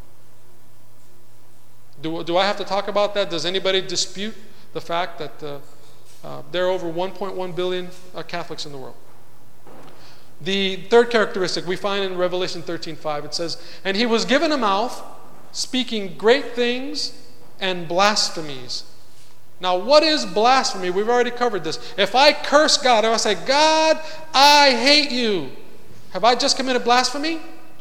Do, do I have to talk about that? Does anybody dispute the fact that uh, uh, there are over one point one billion uh, Catholics in the world? The third characteristic we find in Revelation thirteen five. It says, and he was given a mouth, speaking great things and blasphemies. Now, what is blasphemy? We've already covered this. If I curse God, if I say, God, I hate you, have I just committed blasphemy?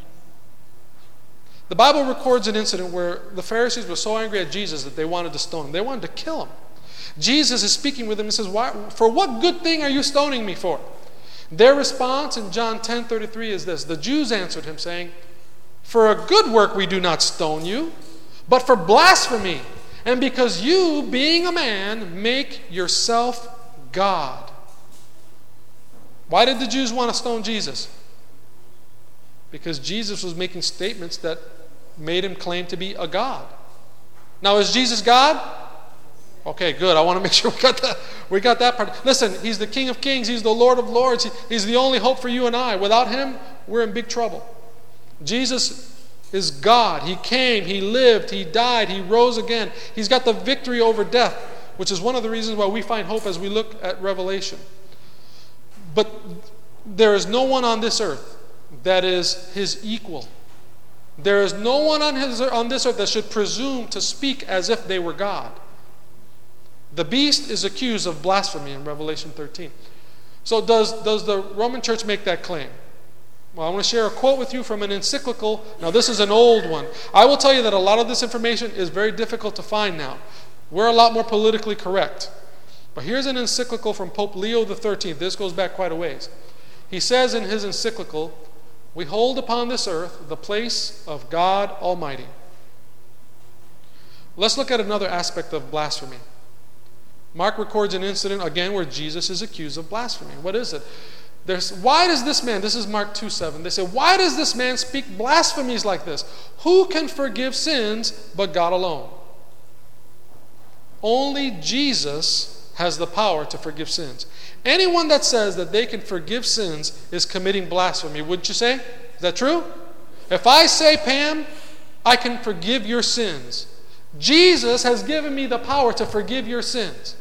The Bible records an incident where the Pharisees were so angry at Jesus that they wanted to stone him. They wanted to kill him. Jesus is speaking with them and says, Why, for what good thing are you stoning me for? Their response in John ten thirty-three is this. The Jews answered him, saying, for a good work we do not stone you, but for blasphemy, and because you, being a man, make yourself God. Why did the Jews want to stone Jesus? Because Jesus was making statements that made him claim to be a God. Now, is Jesus God? Okay, good. I want to make sure we got that, we got that part. Listen, he's the King of Kings. He's the Lord of Lords. He, he's the only hope for you and I. Without him, we're in big trouble. Jesus is God. He came, he lived, he died, he rose again. He's got the victory over death, which is one of the reasons why we find hope as we look at Revelation. But there is no one on this earth that is his equal. There is no one on, his, on this earth that should presume to speak as if they were God. The beast is accused of blasphemy in Revelation thirteen. So does, does the Roman Church make that claim? Well, I want to share a quote with you from an encyclical. Now, this is an old one. I will tell you that a lot of this information is very difficult to find now. We're a lot more politically correct. But here's an encyclical from Pope Leo the thirteenth. This goes back quite a ways. He says in his encyclical, we hold upon this earth the place of God Almighty. Let's look at another aspect of blasphemy. Mark records an incident, again, where Jesus is accused of blasphemy. What is it? There's, why does this man, this is Mark two seven, they say, why does this man speak blasphemies like this? Who can forgive sins but God alone? Only Jesus has the power to forgive sins. Anyone that says that they can forgive sins is committing blasphemy, wouldn't you say? Is that true? If I say, Pam, I can forgive your sins, Jesus has given me the power to forgive your sins,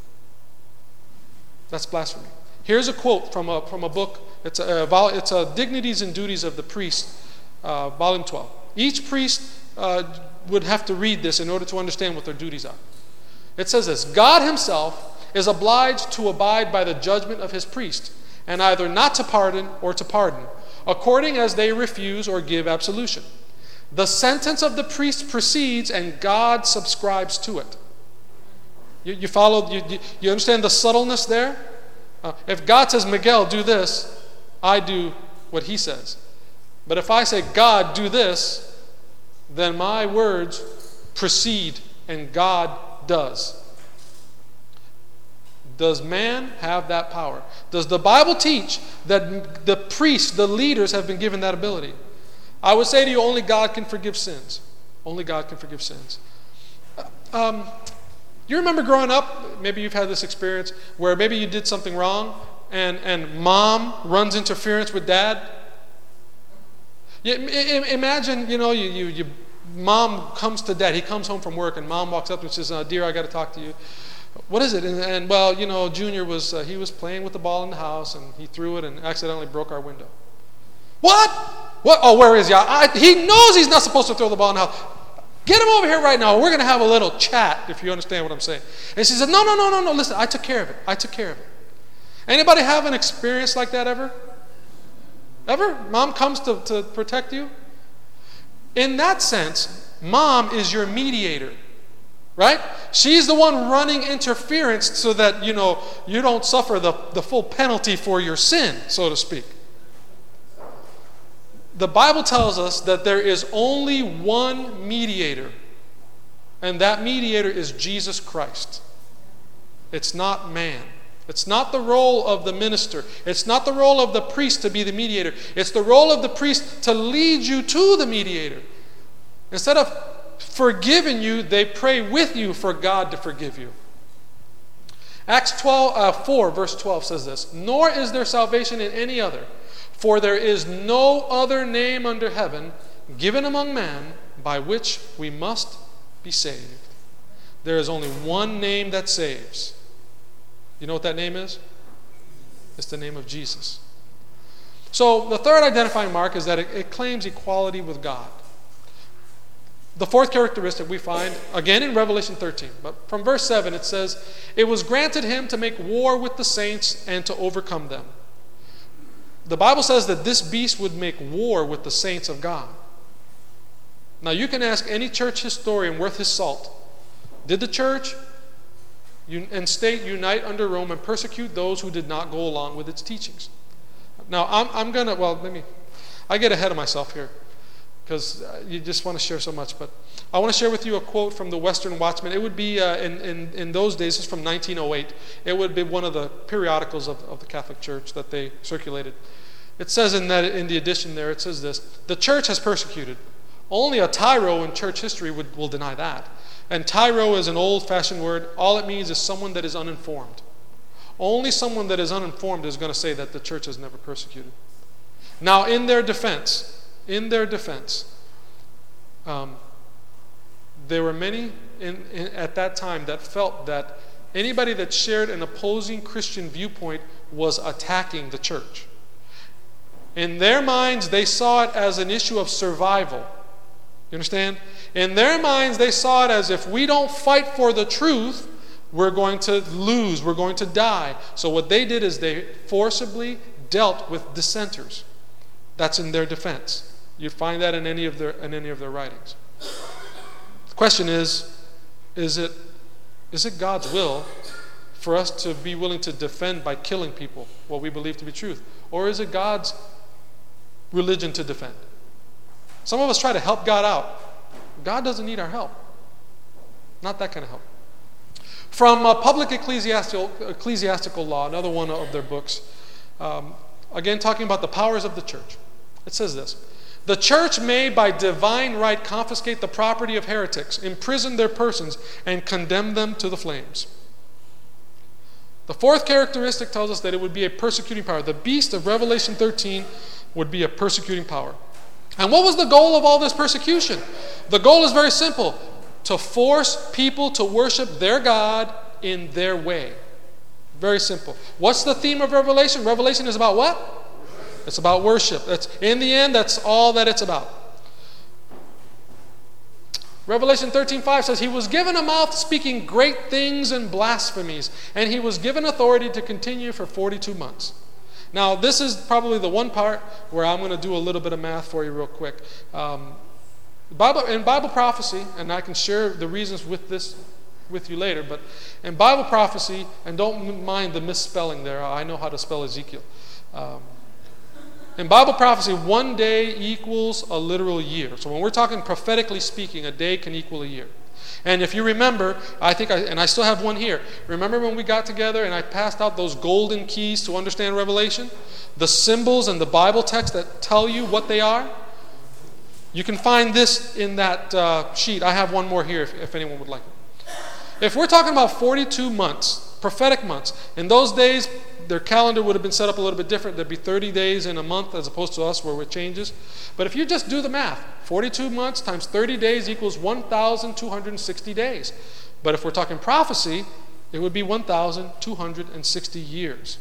that's blasphemy. Here's a quote from a, from a book. It's a, it's a Dignities and Duties of the Priest, uh, volume twelve. Each priest uh, would have to read this in order to understand what their duties are. It says this, God himself is obliged to abide by the judgment of his priest, and either not to pardon or to pardon, according as they refuse or give absolution. The sentence of the priest proceeds, and God subscribes to it. You, you follow, you, you, you understand the subtleness there? Uh, if God says, Miguel, do this, I do what he says. But if I say, God, do this, then my words proceed and God does. Does man have that power? Does the Bible teach that the priests, the leaders, have been given that ability? I would say to you, only God can forgive sins. Only God can forgive sins. Um, you remember growing up, maybe you've had this experience where maybe you did something wrong and, and mom runs interference with dad? You, imagine, you know, you, you, you, mom comes to dad. He comes home from work and mom walks up and says, uh, dear, I got to talk to you. What is it? And, and well, you know, Junior was, uh, he was playing with the ball in the house and he threw it and accidentally broke our window. What? What? Oh, where is he? I, he knows he's not supposed to throw the ball in the house. Get him over here right now. We're going to have a little chat, if you understand what I'm saying. And she said, no, no, no, no, no. Listen, I took care of it. I took care of it. Anybody have an experience like that ever? Ever? Mom comes to, to protect you? In that sense, mom is your mediator, right? She's the one running interference so that, you know, you don't suffer the, the full penalty for your sin, so to speak. The Bible tells us that there is only one mediator, and that mediator is Jesus Christ. It's not man. It's not the role of the minister. It's not the role of the priest to be the mediator. It's the role of the priest to lead you to the mediator. Instead of forgiving you, they pray with you for God to forgive you. Acts twelve, uh, four, verse twelve says this, nor is there salvation in any other, for there is no other name under heaven given among men by which we must be saved. There is only one name that saves. You know what that name is? It's the name of Jesus. So the third identifying mark is that it, it claims equality with God. The fourth characteristic we find, again in Revelation thirteen, but from verse seven it says, it was granted him to make war with the saints and to overcome them. The Bible says that this beast would make war with the saints of God. Now you can ask any church historian worth his salt, did the church and state unite under Rome and persecute those who did not go along with its teachings? Now I'm, I'm going to, well, let me, I get ahead of myself here because you just want to share so much, but I want to share with you a quote from the Western Watchman. It would be, uh, in, in, in those days, it's from nineteen oh eight. It would be one of the periodicals of, of the Catholic Church that they circulated. It says in that in the edition there, it says this, the church has persecuted. Only a tyro in church history would, will deny that. And tyro is an old-fashioned word. All it means is someone that is uninformed. Only someone that is uninformed is going to say that the church has never persecuted. Now, in their defense, in their defense, um, there were many in, in, at that time that felt that anybody that shared an opposing Christian viewpoint was attacking the church. In their minds, they saw it as an issue of survival. You understand? In their minds, they saw it as if we don't fight for the truth, we're going to lose, we're going to die. So what they did is they forcibly dealt with dissenters. That's in their defense. You find that in any of their in any of their writings. The question is, is it is it God's will for us to be willing to defend by killing people what we believe to be truth? Or is it God's religion to defend? Some of us try to help God out. God doesn't need our help. Not that kind of help. From uh, Public Ecclesiastical, Ecclesiastical Law, another one of their books, um, again talking about the powers of the church. It says this, the church may by divine right confiscate the property of heretics, imprison their persons, and condemn them to the flames. The fourth characteristic tells us that it would be a persecuting power. The beast of Revelation thirteen would be a persecuting power. And what was the goal of all this persecution? The goal is very simple, to force people to worship their God in their way. Very simple. What's the theme of Revelation? Revelation is about what? Worship. It's about worship. That's, in the end, that's all that it's about. Revelation thirteen five says, he was given a mouth speaking great things and blasphemies, and he was given authority to continue for forty-two months. Now, this is probably the one part where I'm going to do a little bit of math for you real quick. Um, Bible, in Bible prophecy, and I can share the reasons with this with you later, but in Bible prophecy, and don't mind the misspelling there, I know how to spell Ezekiel. Um, in Bible prophecy, one day equals a literal year. So when we're talking prophetically speaking, a day can equal a year. And if you remember, I think, I, and I still have one here. Remember when we got together and I passed out those golden keys to understand Revelation? The symbols and the Bible text that tell you what they are? You can find this in that uh, sheet. I have one more here if, if anyone would like it. If we're talking about forty-two months, prophetic months, in those days, their calendar would have been set up a little bit different. There'd be thirty days in a month as opposed to us where it changes. But if you just do the math, forty-two months times thirty days equals one thousand two hundred sixty days. But if we're talking prophecy, it would be one thousand two hundred sixty years.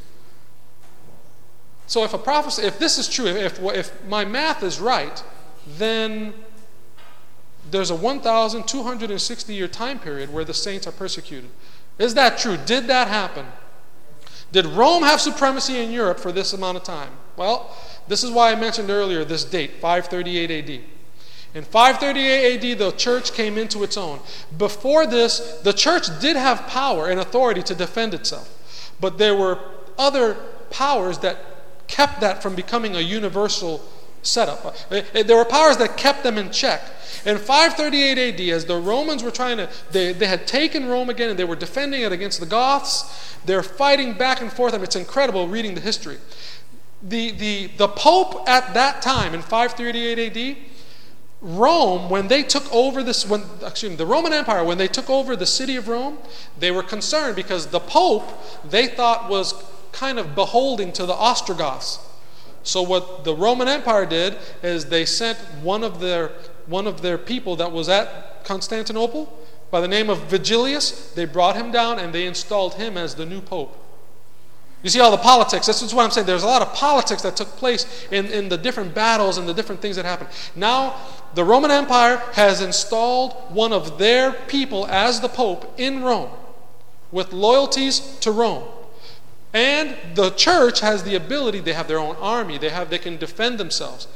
So if a prophecy, if this is true, if, if my math is right, then there's a one thousand two hundred sixty year time period where the saints are persecuted. Is that true? Did that happen? Did Rome have supremacy in Europe for this amount of time? Well, this is why I mentioned earlier this date, five thirty-eight A D. In five thirty-eight A D, the church came into its own. Before this, the church did have power and authority to defend itself. But there were other powers that kept that from becoming a universal setup. There were powers that kept them in check. In five thirty-eight A D, as the Romans were trying to, they, they had taken Rome again and they were defending it against the Goths. They're fighting back and forth. I mean, it's incredible reading the history. The, the, the Pope at that time, in five thirty-eight A D, Rome, when they took over this, when, excuse me, the Roman Empire, when they took over the city of Rome, they were concerned because the Pope, they thought, was kind of beholden to the Ostrogoths. So what the Roman Empire did is they sent one of their one of their people that was at Constantinople by the name of Vigilius. They brought him down and they installed him as the new pope. You see all the politics. This is what I'm saying. There's a lot of politics that took place in, in the different battles and the different things that happened. Now, the Roman Empire has installed one of their people as the pope in Rome with loyalties to Rome. And the church has the ability, they have their own army, they have they can defend themselves.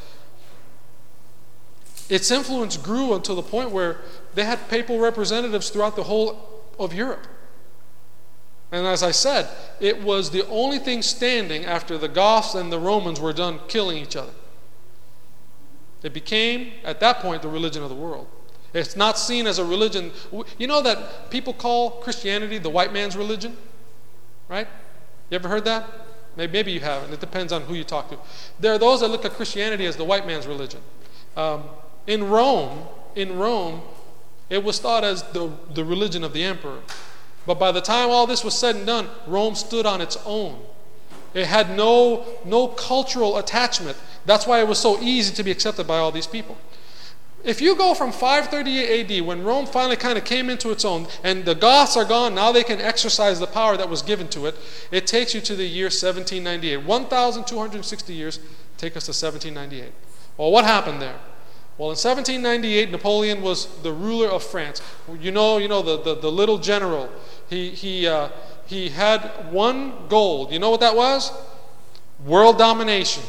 Its influence grew until the point where they had papal representatives throughout the whole of Europe. And as I said, it was the only thing standing after the Goths and the Romans were done killing each other. It became, at that point, the religion of the world. It's not seen as a religion. You know that people call Christianity the white man's religion? Right? You ever heard that? Maybe, maybe you haven't. It depends on who you talk to. There are those that look at Christianity as the white man's religion. Um, in Rome, in Rome, it was thought as the, the religion of the emperor. But by the time all this was said and done, Rome stood on its own. It had no, no cultural attachment. That's why it was so easy to be accepted by all these people. If you go from five thirty-eight A D, when Rome finally kind of came into its own, and the Goths are gone, now they can exercise the power that was given to it, it takes you to the year seventeen ninety-eight. one thousand two hundred sixty years take us to seventeen ninety-eight. Well, what happened there? Well, in seventeen ninety-eight, Napoleon was the ruler of France. You know, you know the, the, the little general. He, he, uh, he had one goal. You know what that was? World domination.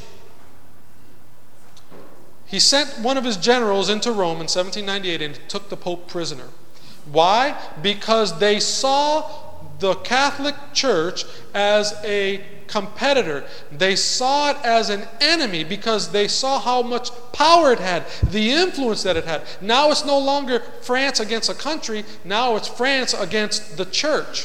He sent one of his generals into Rome in seventeen ninety-eight and took the Pope prisoner. Why? Because they saw the Catholic Church as a competitor. They saw it as an enemy because they saw how much power it had, the influence that it had. Now it's no longer France against a country. Now it's France against the church.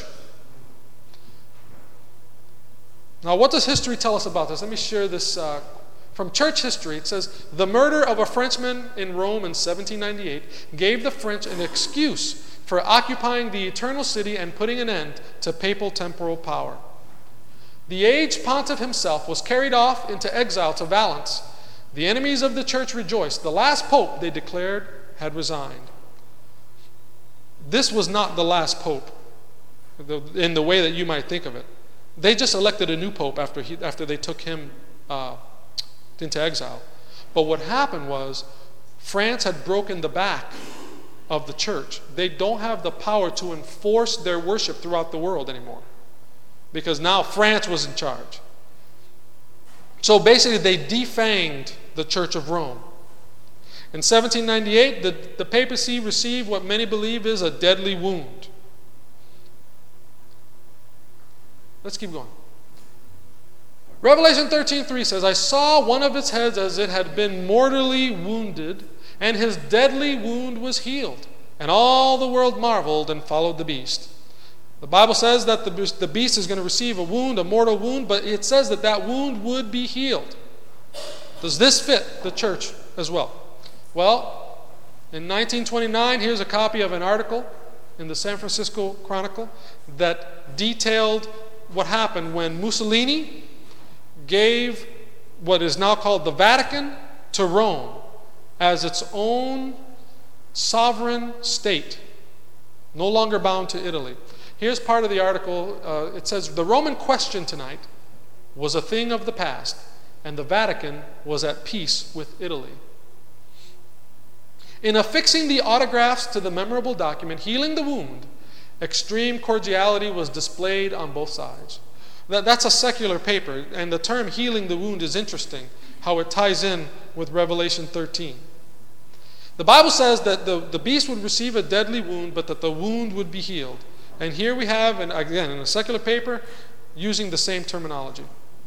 Now, what does history tell us about this? Let me share this uh, from church history. It says, the murder of a Frenchman in Rome in seventeen ninety-eight gave the French an excuse for occupying the eternal city and putting an end to papal temporal power. The aged pontiff himself was carried off into exile to Valence. The enemies of the church rejoiced. The last pope, they declared, had resigned. This was not the last pope in the way that you might think of it. They just elected a new pope after, he, after they took him uh, into exile. But what happened was France had broken the back of the church. They don't have the power to enforce their worship throughout the world anymore because now France was in charge. So basically they defanged the Church of Rome. In seventeen ninety-eight, the, the papacy received what many believe is a deadly wound. Let's keep going. Revelation thirteen three says, I saw one of its heads as it had been mortally wounded, and his deadly wound was healed. And all the world marveled and followed the beast. The Bible says that the, the beast is going to receive a wound, a mortal wound, but it says that that wound would be healed. Does this fit the church as well? Well, in nineteen twenty-nine, here's a copy of an article in the San Francisco Chronicle that detailed what happened when Mussolini gave what is now called the Vatican to Rome as its own sovereign state, no longer bound to Italy. Here's part of the article. Uh, it says, the Roman question tonight was a thing of the past, and the Vatican was at peace with Italy. In affixing the autographs to the memorable document, healing the wound, extreme cordiality was displayed on both sides. That, that's a secular paper, and the term healing the wound is interesting, how it ties in with Revelation thirteen. The Bible says that the, the beast would receive a deadly wound, but that the wound would be healed. And here we have, and again, in a secular paper, using the same terminology.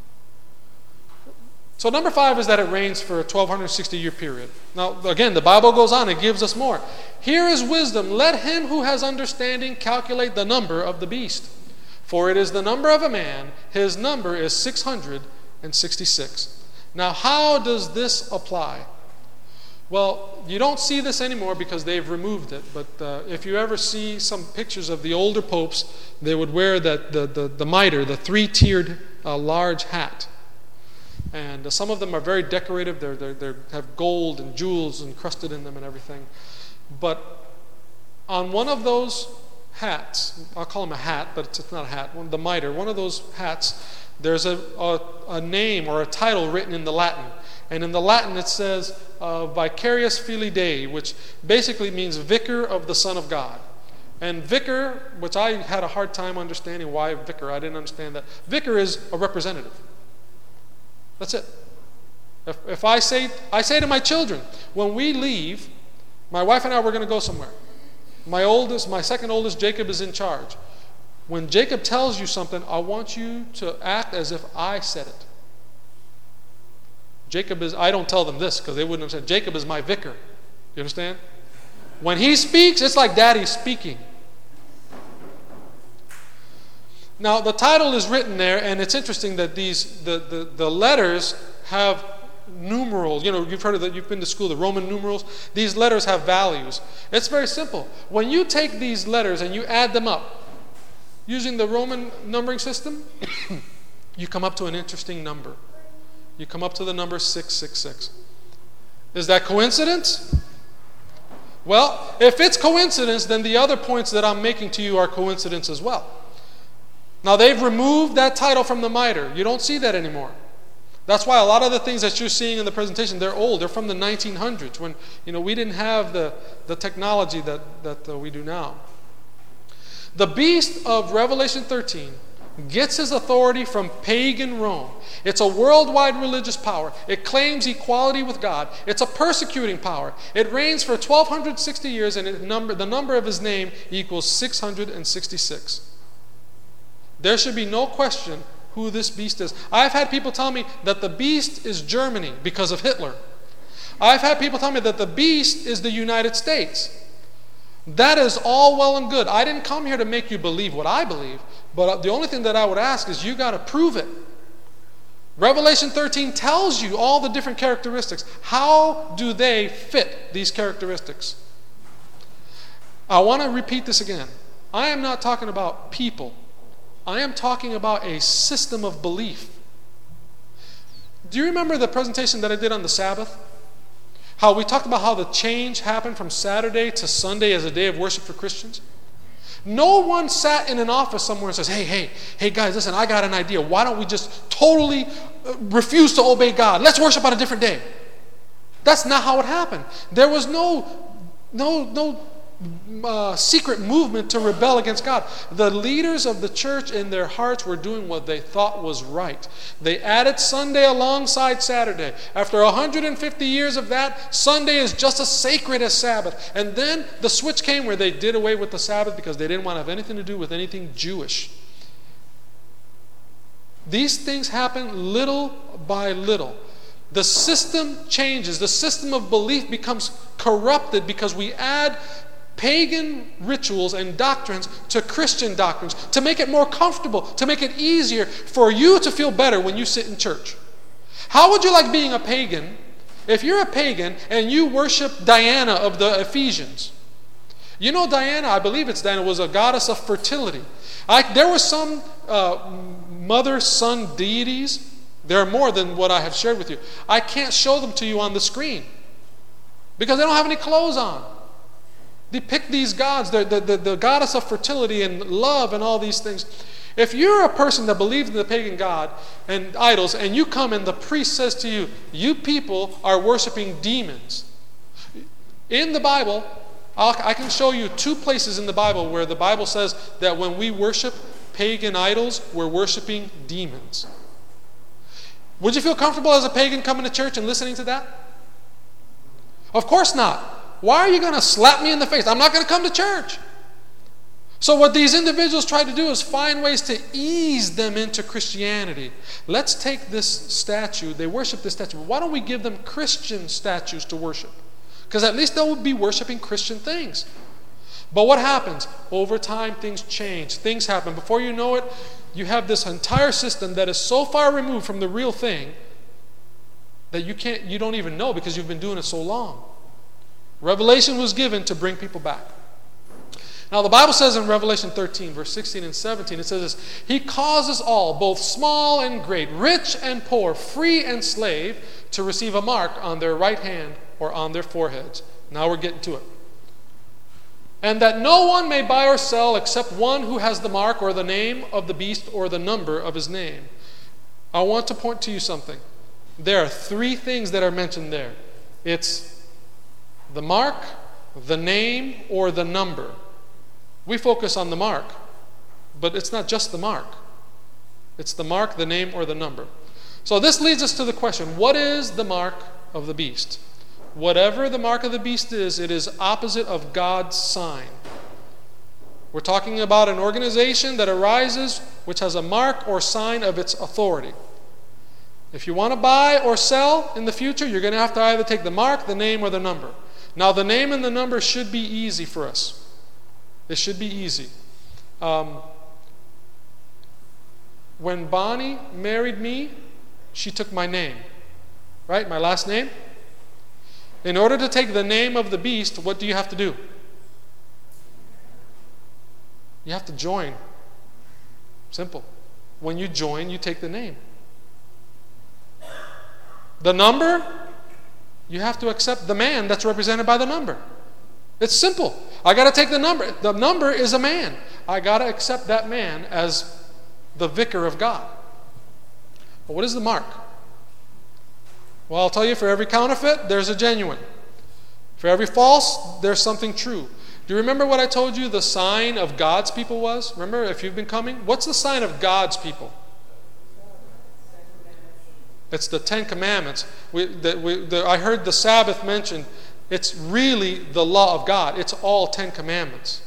So number five is that it reigns for a twelve sixty year period. Now, again, the Bible goes on, it gives us more. Here is wisdom. Let him who has understanding calculate the number of the beast. For it is the number of a man, his number is six hundred sixty-six. Now, how does this apply? Well, you don't see this anymore because they've removed it. But uh, if you ever see some pictures of the older popes, they would wear that the, the, the mitre, the three-tiered uh, large hat. And uh, some of them are very decorative. They're, they're, they have gold and jewels encrusted in them and everything. But on one of those hats, I'll call them a hat, but it's not a hat, one, the mitre, one of those hats, there's a, a, a name or a title written in the Latin. And in the Latin it says, uh, Vicarius Filii Dei, which basically means Vicar of the Son of God. And vicar, which I had a hard time understanding why vicar, I didn't understand that. Vicar is a representative. That's it. If, if I say, I say to my children, when we leave, my wife and I were going to go somewhere. My oldest, my second oldest, Jacob, is in charge. When Jacob tells you something, I want you to act as if I said it. Jacob is, I don't tell them this because they wouldn't understand. Jacob is my vicar. You understand? When he speaks, it's like Daddy speaking. Now, the title is written there, and it's interesting that these the, the, the letters have numerals. You know, you've heard of that, you've been to school, the Roman numerals. These letters have values. It's very simple. When you take these letters and you add them up, using the Roman numbering system, you come up to an interesting number. You come up to the number six six six. Is that coincidence? Well, if it's coincidence, then the other points that I'm making to you are coincidence as well. Now, they've removed that title from the mitre. You don't see that anymore. That's why a lot of the things that you're seeing in the presentation, they're old. They're from the nineteen hundreds when, you know, we didn't have the, the technology that, that uh, we do now. The beast of Revelation thirteen gets his authority from pagan Rome. It's a worldwide religious power. It claims equality with God. It's a persecuting power. It reigns for twelve sixty years, and it number, the number of his name equals six hundred sixty-six. There should be no question who this beast is. I've had people tell me that the beast is Germany because of Hitler. I've had people tell me that the beast is the United States. That is all well and good. I didn't come here to make you believe what I believe, but the only thing that I would ask is you got to prove it. Revelation thirteen tells you all the different characteristics. How do they fit these characteristics? I want to repeat this again. I am not talking about people. I am talking about a system of belief. Do you remember the presentation that I did on the Sabbath? How we talked about how the change happened from Saturday to Sunday as a day of worship for Christians? No one sat in an office somewhere and says, hey, hey, hey guys, listen, I got an idea. Why don't we just totally refuse to obey God? Let's worship on a different day. That's not how it happened. There was no, no, no uh, secret movement to rebel against God. The leaders of the church in their hearts were doing what they thought was right. They added Sunday alongside Saturday. After one hundred fifty years of that, Sunday is just as sacred as Sabbath. And then the switch came where they did away with the Sabbath because they didn't want to have anything to do with anything Jewish. These things happen little by little. The system changes. The system of belief becomes corrupted because we add pagan rituals and doctrines to Christian doctrines to make it more comfortable, to make it easier for you to feel better when you sit in church. How would you like being a pagan if you're a pagan and you worship Diana of the Ephesians? You know, Diana, I believe it's Diana, was a goddess of fertility. I, there were some uh, mother-son deities. There are more than what I have shared with you. I can't show them to you on the screen because they don't have any clothes on. Depict these gods, the, the, the, the goddess of fertility and love and all these things. If you're a person that believes in the pagan god and idols, and you come and the priest says to you, you people are worshiping demons. In the Bible, I'll, I can show you two places in the Bible where the Bible says that when we worship pagan idols, we're worshiping demons. Would you feel comfortable as a pagan coming to church and listening to that? Of course not. Why are you going to slap me in the face? I'm not going to come to church. So what these individuals try to do is find ways to ease them into Christianity. Let's take this statue. They worship this statue. Why don't we give them Christian statues to worship? Because at least they'll be worshiping Christian things. But what happens? Over time, things change. Things happen. Before you know it, you have this entire system that is so far removed from the real thing that you can't, you don't even know because you've been doing it so long. Revelation was given to bring people back. Now the Bible says in Revelation thirteen, verse sixteen and seventeen, it says this, He causes all, both small and great, rich and poor, free and slave, to receive a mark on their right hand or on their foreheads. Now we're getting to it. And that no one may buy or sell except one who has the mark or the name of the beast or the number of his name. I want to point to you something. There are three things that are mentioned there. It's the mark, the name, or the number. We focus on the mark, but it's not just the mark. It's the mark, the name, or the number. So this leads us to the question, what is the mark of the beast? Whatever the mark of the beast is, it is opposite of God's sign. We're talking about an organization that arises which has a mark or sign of its authority. If you want to buy or sell in the future, you're going to have to either take the mark, the name, or the number. Now, the name and the number should be easy for us. It should be easy. Um, when Bonnie married me, she took my name, right? My last name. In order to take the name of the beast, what do you have to do? You have to join. Simple. When you join, you take the name. The number, you have to accept the man that's represented by the number. It's simple. I got to take the number. The number is a man. I got to accept that man as the vicar of God. But what is the mark? Well, I'll tell you, for every counterfeit, there's a genuine. For every false, there's something true. Do you remember what I told you the sign of God's people was? Remember, if you've been coming? What's the sign of God's people? It's the Ten Commandments. We, the, we, the, I heard the Sabbath mentioned. It's really the law of God. It's all Ten Commandments.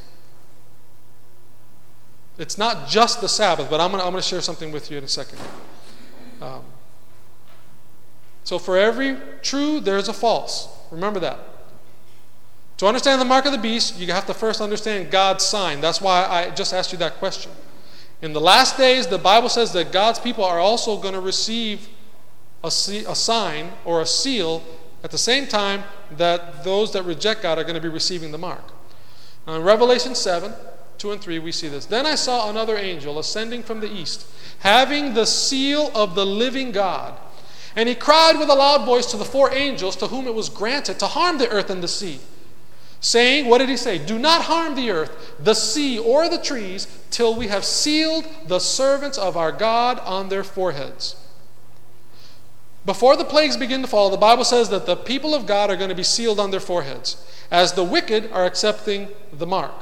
It's not just the Sabbath, but I'm going I'm to share something with you in a second. Um, so for every true, there's a false. Remember that. To understand the mark of the beast, you have to first understand God's sign. That's why I just asked you that question. In the last days, the Bible says that God's people are also going to receive a, a sign or a seal at the same time that those that reject God are going to be receiving the mark. Now in Revelation seven, two and three, we see this. Then I saw another angel ascending from the east, having the seal of the living God. And he cried with a loud voice to the four angels to whom it was granted to harm the earth and the sea, saying, what did he say? Do not harm the earth, the sea, or the trees, till we have sealed the servants of our God on their foreheads. Before the plagues begin to fall, the Bible says that the people of God are going to be sealed on their foreheads, as the wicked are accepting the mark.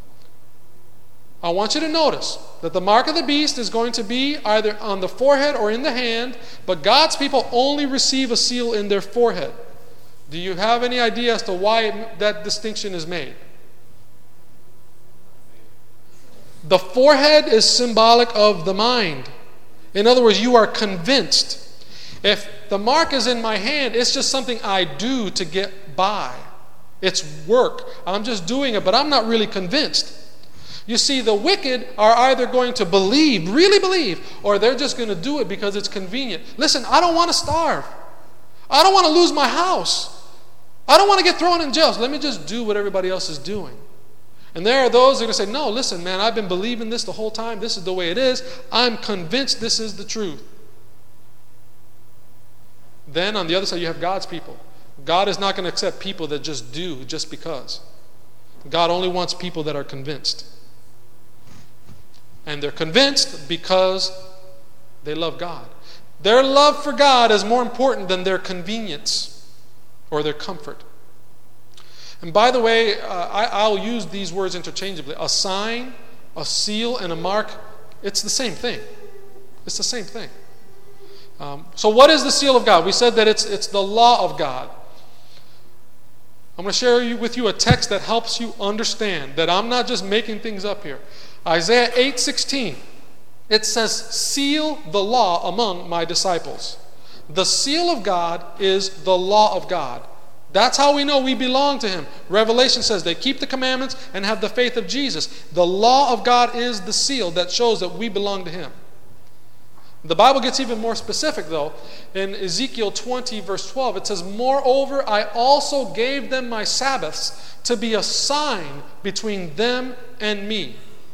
I want you to notice that the mark of the beast is going to be either on the forehead or in the hand, but God's people only receive a seal in their forehead. Do you have any idea as to why it, that distinction is made? The forehead is symbolic of the mind. In other words, you are convinced. If the mark is in my hand, it's just something I do to get by. It's work. I'm just doing it, but I'm not really convinced. You see, the wicked are either going to believe, really believe, or they're just going to do it because it's convenient. Listen, I don't want to starve. I don't want to lose my house. I don't want to get thrown in jail. So let me just do what everybody else is doing. And there are those who are going to say, no, listen, man, I've been believing this the whole time. This is the way it is. I'm convinced this is the truth. Then on the other side, you have God's people. God is not going to accept people that just do just because. God only wants people that are convinced. And they're convinced because they love God. Their love for God is more important than their convenience or their comfort. And by the way, uh, I, I'll use these words interchangeably. A sign, a seal, and a mark, it's the same thing. It's the same thing. Um, so what is the seal of God? We said that it's, it's the law of God. I'm going to share with you a text that helps you understand that I'm not just making things up here. Isaiah eight sixteen. It says, seal the law among my disciples. The seal of God is the law of God. That's how we know we belong to Him. Revelation says they keep the commandments and have the faith of Jesus. The law of God is the seal that shows that we belong to Him. The Bible gets even more specific, though. In Ezekiel twenty, verse twelve, it says, moreover, I also gave them my Sabbaths to be a sign between them and me.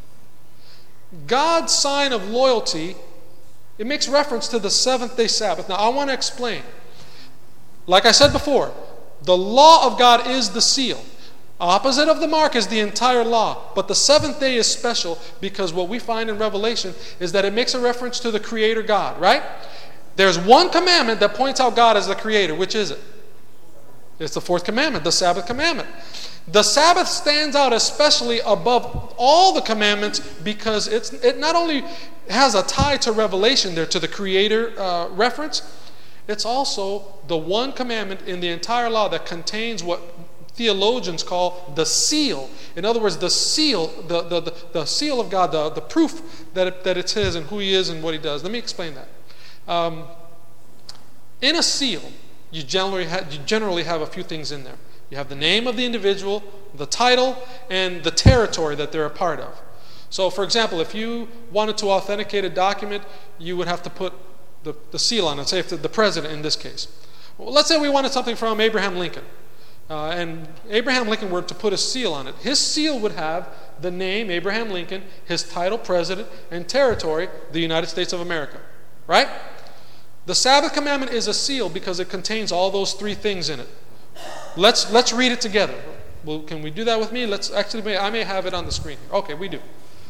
God's sign of loyalty, it makes reference to the seventh day Sabbath. Now, I want to explain. Like I said before, the law of God is the seal. Opposite of the mark is the entire law. But the seventh day is special because what we find in Revelation is that it makes a reference to the Creator God, right? There's one commandment that points out God as the Creator. Which is it? It's the fourth commandment, the Sabbath commandment. The Sabbath stands out especially above all the commandments because it's, it not only has a tie to Revelation there, to the Creator uh, reference, it's also the one commandment in the entire law that contains what theologians call the seal. In other words, the seal, the, the, the, the seal of God, the, the proof that, it, that it's His and who He is and what He does. Let me explain that. Um, in a seal, you generally, ha- you generally have a few things in there. You have the name of the individual, the title, and the territory that they're a part of. So, for example, if you wanted to authenticate a document, you would have to put the, the seal on it, say if the, the president in this case. Well, let's say we wanted something from Abraham Lincoln. Uh, and Abraham Lincoln were to put a seal on it. His seal would have the name Abraham Lincoln, his title president, and territory the United States of America. Right? The Sabbath commandment is a seal because it contains all those three things in it. Let's let's read it together. Well, can we do that with me? Let's actually, I may have it on the screen. Okay, we do.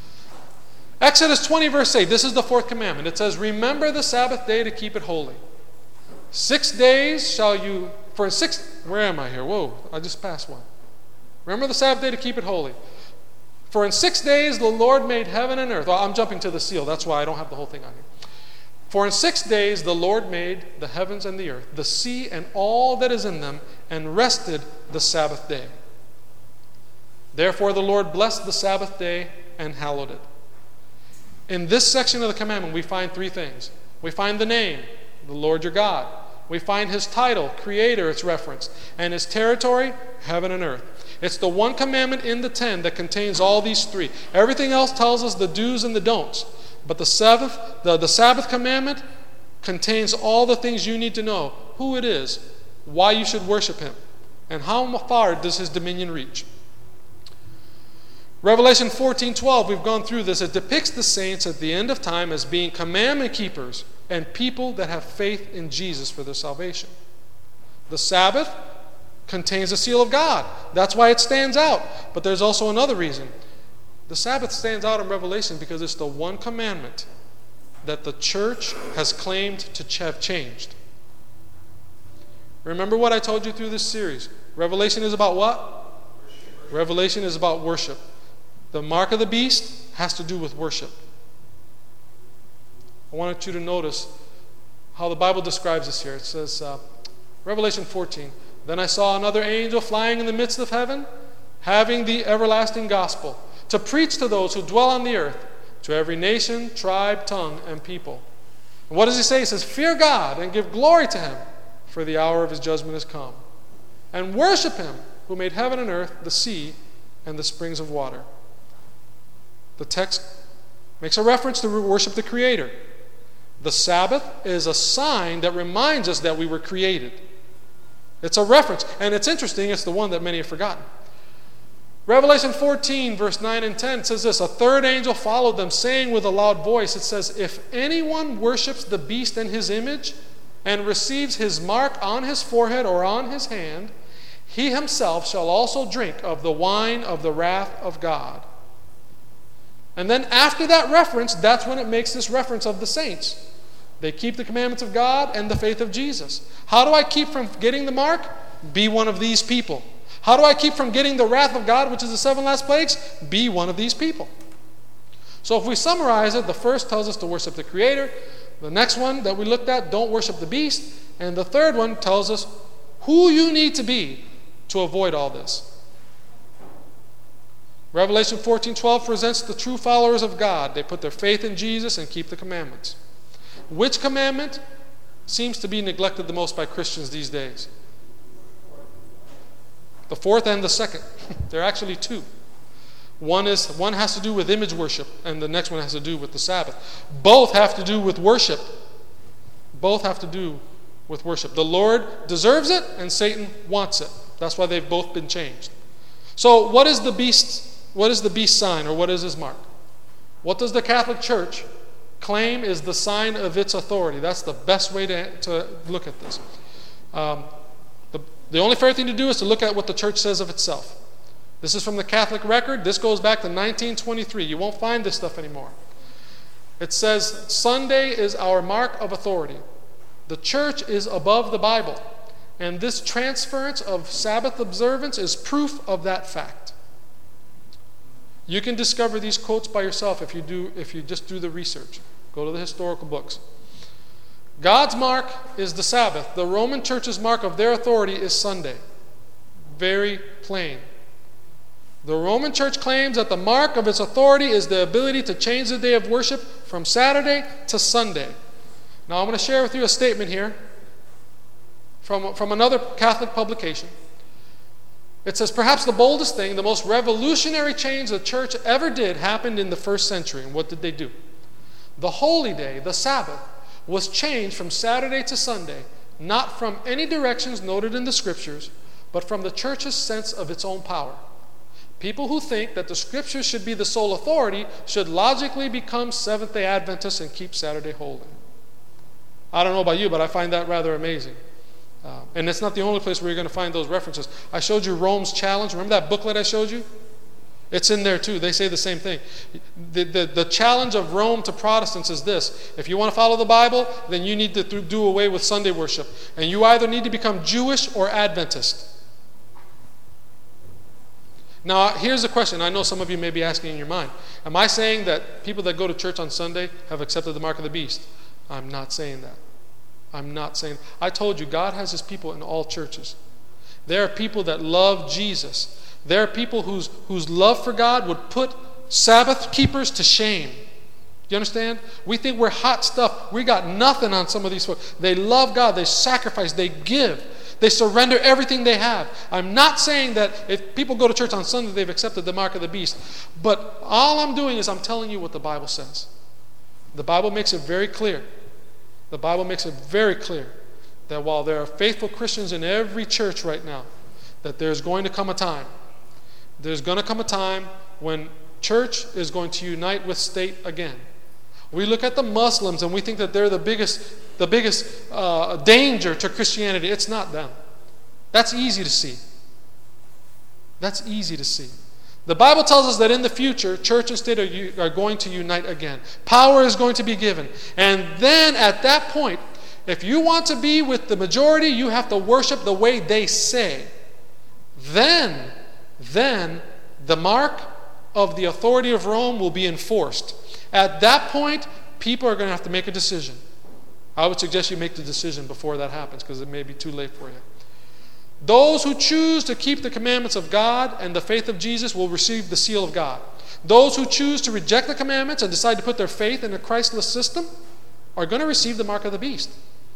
Exodus twenty, verse eight. This is the fourth commandment. It says, remember the Sabbath day to keep it holy. Six days shall you, for six, where am I here? Whoa, I just passed one. Remember the Sabbath day to keep it holy. For in six days the Lord made heaven and earth. Well, I'm jumping to the seal. That's why I don't have the whole thing on here. For in six days the Lord made the heavens and the earth, the sea and all that is in them, and rested the Sabbath day. Therefore the Lord blessed the Sabbath day and hallowed it. In this section of the commandment we find three things. We find the name, the Lord your God. We find His title, Creator, it's referenced. And His territory, heaven and earth. It's the one commandment in the ten that contains all these three. Everything else tells us the do's and the don'ts. But the Sabbath, the, the Sabbath commandment contains all the things you need to know. Who it is, why you should worship Him, and how far does His dominion reach. Revelation fourteen twelve, we've gone through this. It depicts the saints at the end of time as being commandment keepers and people that have faith in Jesus for their salvation. The Sabbath contains the seal of God. That's why it stands out. But there's also another reason. The Sabbath stands out in Revelation because it's the one commandment that the church has claimed to have changed. Remember what I told you through this series. Revelation is about what? Worship. Revelation is about worship. The mark of the beast has to do with worship. I wanted you to notice how the Bible describes this here. It says, uh, Revelation fourteen, then I saw another angel flying in the midst of heaven, having the everlasting gospel, to preach to those who dwell on the earth, to every nation, tribe, tongue, and people. And what does he say? He says, fear God and give glory to Him, for the hour of His judgment has come. And worship Him who made heaven and earth, the sea, and the springs of water. The text makes a reference to worship the Creator. The Sabbath is a sign that reminds us that we were created. It's a reference. And it's interesting, it's the one that many have forgotten. Revelation fourteen, verse nine and ten says this, a third angel followed them, saying with a loud voice, it says, if anyone worships the beast and his image, and receives his mark on his forehead or on his hand, he himself shall also drink of the wine of the wrath of God. And then after that reference, that's when it makes this reference of the saints. They keep the commandments of God and the faith of Jesus. How do I keep from getting the mark? Be one of these people. How do I keep from getting the wrath of God, which is the seven last plagues? Be one of these people. So if we summarize it, the first tells us to worship the Creator. The next one that we looked at, don't worship the beast. And the third one tells us who you need to be to avoid all this. Revelation fourteen twelve presents the true followers of God. They put their faith in Jesus and keep the commandments. Which commandment seems to be neglected the most by Christians these days? The fourth and the second. There are actually two. One is one has to do with image worship, and the next one has to do with the Sabbath. Both have to do with worship. Both have to do with worship. The Lord deserves it, and Satan wants it. That's why they've both been changed. So what is the beast? What is the beast sign, or what is his mark? What does the Catholic Church claim is the sign of its authority? That's the best way to, to look at this. Um, the, the only fair thing to do is to look at what the church says of itself. This is from the Catholic record. This goes back to nineteen twenty-three. You won't find this stuff anymore. It says, Sunday is our mark of authority. The church is above the Bible. And this transference of Sabbath observance is proof of that fact. You can discover these quotes by yourself if you do, if you just do the research. Go to the historical books. God's mark is the Sabbath. The Roman Church's mark of their authority is Sunday. Very plain. The Roman Church claims that the mark of its authority is the ability to change the day of worship from Saturday to Sunday. Now I'm going to share with you a statement here from, from another Catholic publication. It says, perhaps the boldest thing, the most revolutionary change the church ever did happened in the first century. And what did they do? The holy day, the Sabbath, was changed from Saturday to Sunday, not from any directions noted in the scriptures, but from the church's sense of its own power. People who think that the scriptures should be the sole authority should logically become Seventh-day Adventists and keep Saturday holy. I don't know about you, but I find that rather amazing. Uh, and it's not the only place where you're going to find those references. I showed you Rome's challenge. Remember that booklet I showed you? It's in there too. They say the same thing. The, the, the challenge of Rome to Protestants is this. If you want to follow the Bible, then you need to th- do away with Sunday worship. And you either need to become Jewish or Adventist. Now, here's the question. I know some of you may be asking in your mind. Am I saying that people that go to church on Sunday have accepted the mark of the beast? I'm not saying that. I'm not saying. I told you, God has his people in all churches. There are people that love Jesus. There are people whose, whose love for God would put Sabbath keepers to shame. You understand? We think we're hot stuff. We got nothing on some of these folks. They love God. They sacrifice. They give. They surrender everything they have. I'm not saying that if people go to church on Sunday, they've accepted the mark of the beast. But all I'm doing is I'm telling you what the Bible says. The Bible makes it very clear. The Bible makes it very clear that while there are faithful Christians in every church right now, that there's going to come a time. There's going to come a time when church is going to unite with state again. We look at the Muslims and we think that they're the biggest, the biggest uh, danger to Christianity. It's not them. That's easy to see. That's easy to see. The Bible tells us that in the future, church and state are, are going to unite again. Power is going to be given. And then at that point, if you want to be with the majority, you have to worship the way they say. Then, then the mark of the authority of Rome will be enforced. At that point, people are going to have to make a decision. I would suggest you make the decision before that happens, because it may be too late for you. Those who choose to keep the commandments of God and the faith of Jesus will receive the seal of God. Those who choose to reject the commandments and decide to put their faith in a Christless system are going to receive the mark of the beast.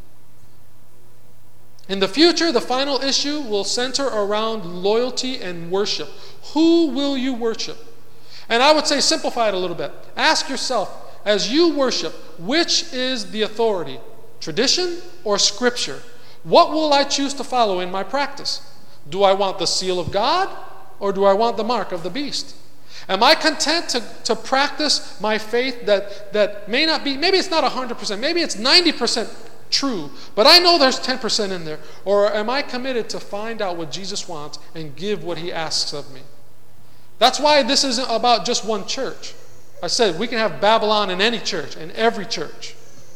In the future, the final issue will center around loyalty and worship. Who will you worship? And I would say simplify it a little bit. Ask yourself, as you worship, which is the authority? Tradition or Scripture? What will I choose to follow in my practice? Do I want the seal of God or do I want the mark of the beast? Am I content to, to practice my faith that, that may not be, maybe it's not one hundred percent, maybe it's ninety percent true, but I know there's ten percent in there? Or am I committed to find out what Jesus wants and give what he asks of me? That's why this isn't about just one church. I said we can have Babylon in any church, in every church.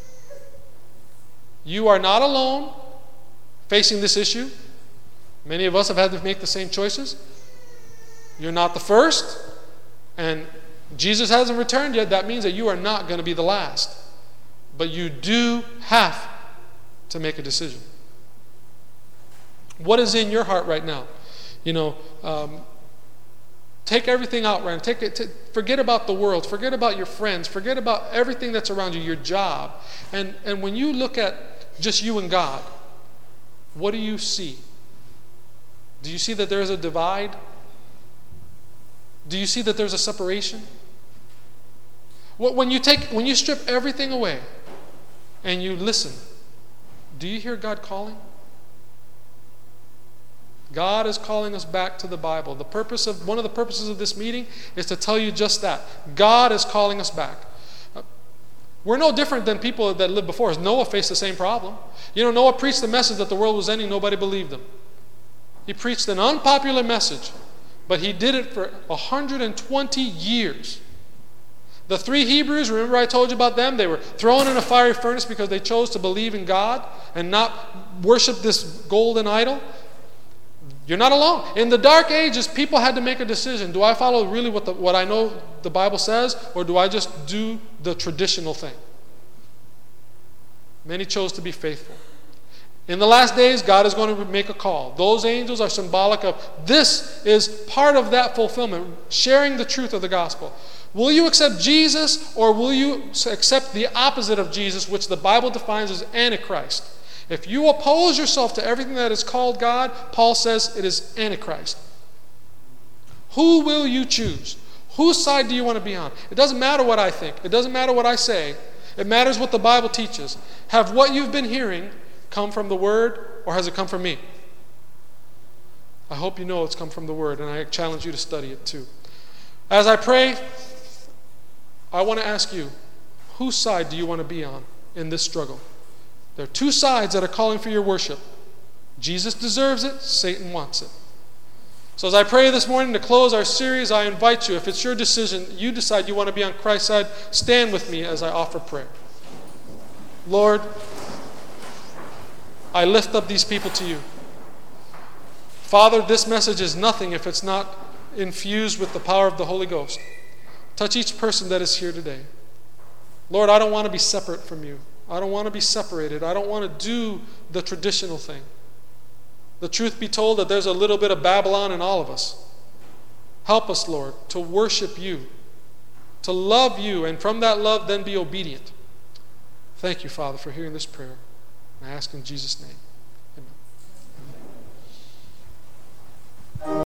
You are not alone facing this issue. Many of us have had to make the same choices. You're not the first, and Jesus hasn't returned yet. That means that you are not going to be the last. But you do have to make a decision. What is in your heart right now? You know, um, take everything out, right? Take it. To, forget about the world. Forget about your friends. Forget about everything that's around you, your job. And and when you look at just you and God, what do you see? Do you see that there is a divide? Do you see that there's a separation? When you take, when you strip everything away and you listen, do you hear God calling? God is calling us back to the Bible. The purpose of, one of the purposes of this meeting is to tell you just that. God is calling us back. We're no different than people that lived before us. Noah faced the same problem. You know, Noah preached the message that the world was ending. Nobody believed him. He preached an unpopular message, but he did it for one hundred twenty years. The three Hebrews, remember I told you about them? They were thrown in a fiery furnace because they chose to believe in God and not worship this golden idol. You're not alone. In the dark ages, people had to make a decision. Do I follow really what, the, what I know the Bible says, or do I just do the traditional thing? Many chose to be faithful. In the last days, God is going to make a call. Those angels are symbolic of, this is part of that fulfillment, sharing the truth of the gospel. Will you accept Jesus, or will you accept the opposite of Jesus, which the Bible defines as Antichrist? If you oppose yourself to everything that is called God, Paul says it is Antichrist. Who will you choose? Whose side do you want to be on? It doesn't matter what I think. It doesn't matter what I say. It matters what the Bible teaches. Have what you've been hearing come from the Word, or has it come from me? I hope you know it's come from the Word, and I challenge you to study it too. As I pray, I want to ask you, whose side do you want to be on in this struggle? There are two sides that are calling for your worship. Jesus deserves it, Satan wants it. So as I pray this morning to close our series, I invite you, if it's your decision, you decide you want to be on Christ's side, stand with me as I offer prayer. Lord, I lift up these people to you. Father, this message is nothing if it's not infused with the power of the Holy Ghost. Touch each person that is here today. Lord, I don't want to be separate from you. I don't want to be separated. I don't want to do the traditional thing. The truth be told that there's a little bit of Babylon in all of us. Help us, Lord, to worship you, to love you, and from that love then be obedient. Thank you, Father, for hearing this prayer. I ask in Jesus' name.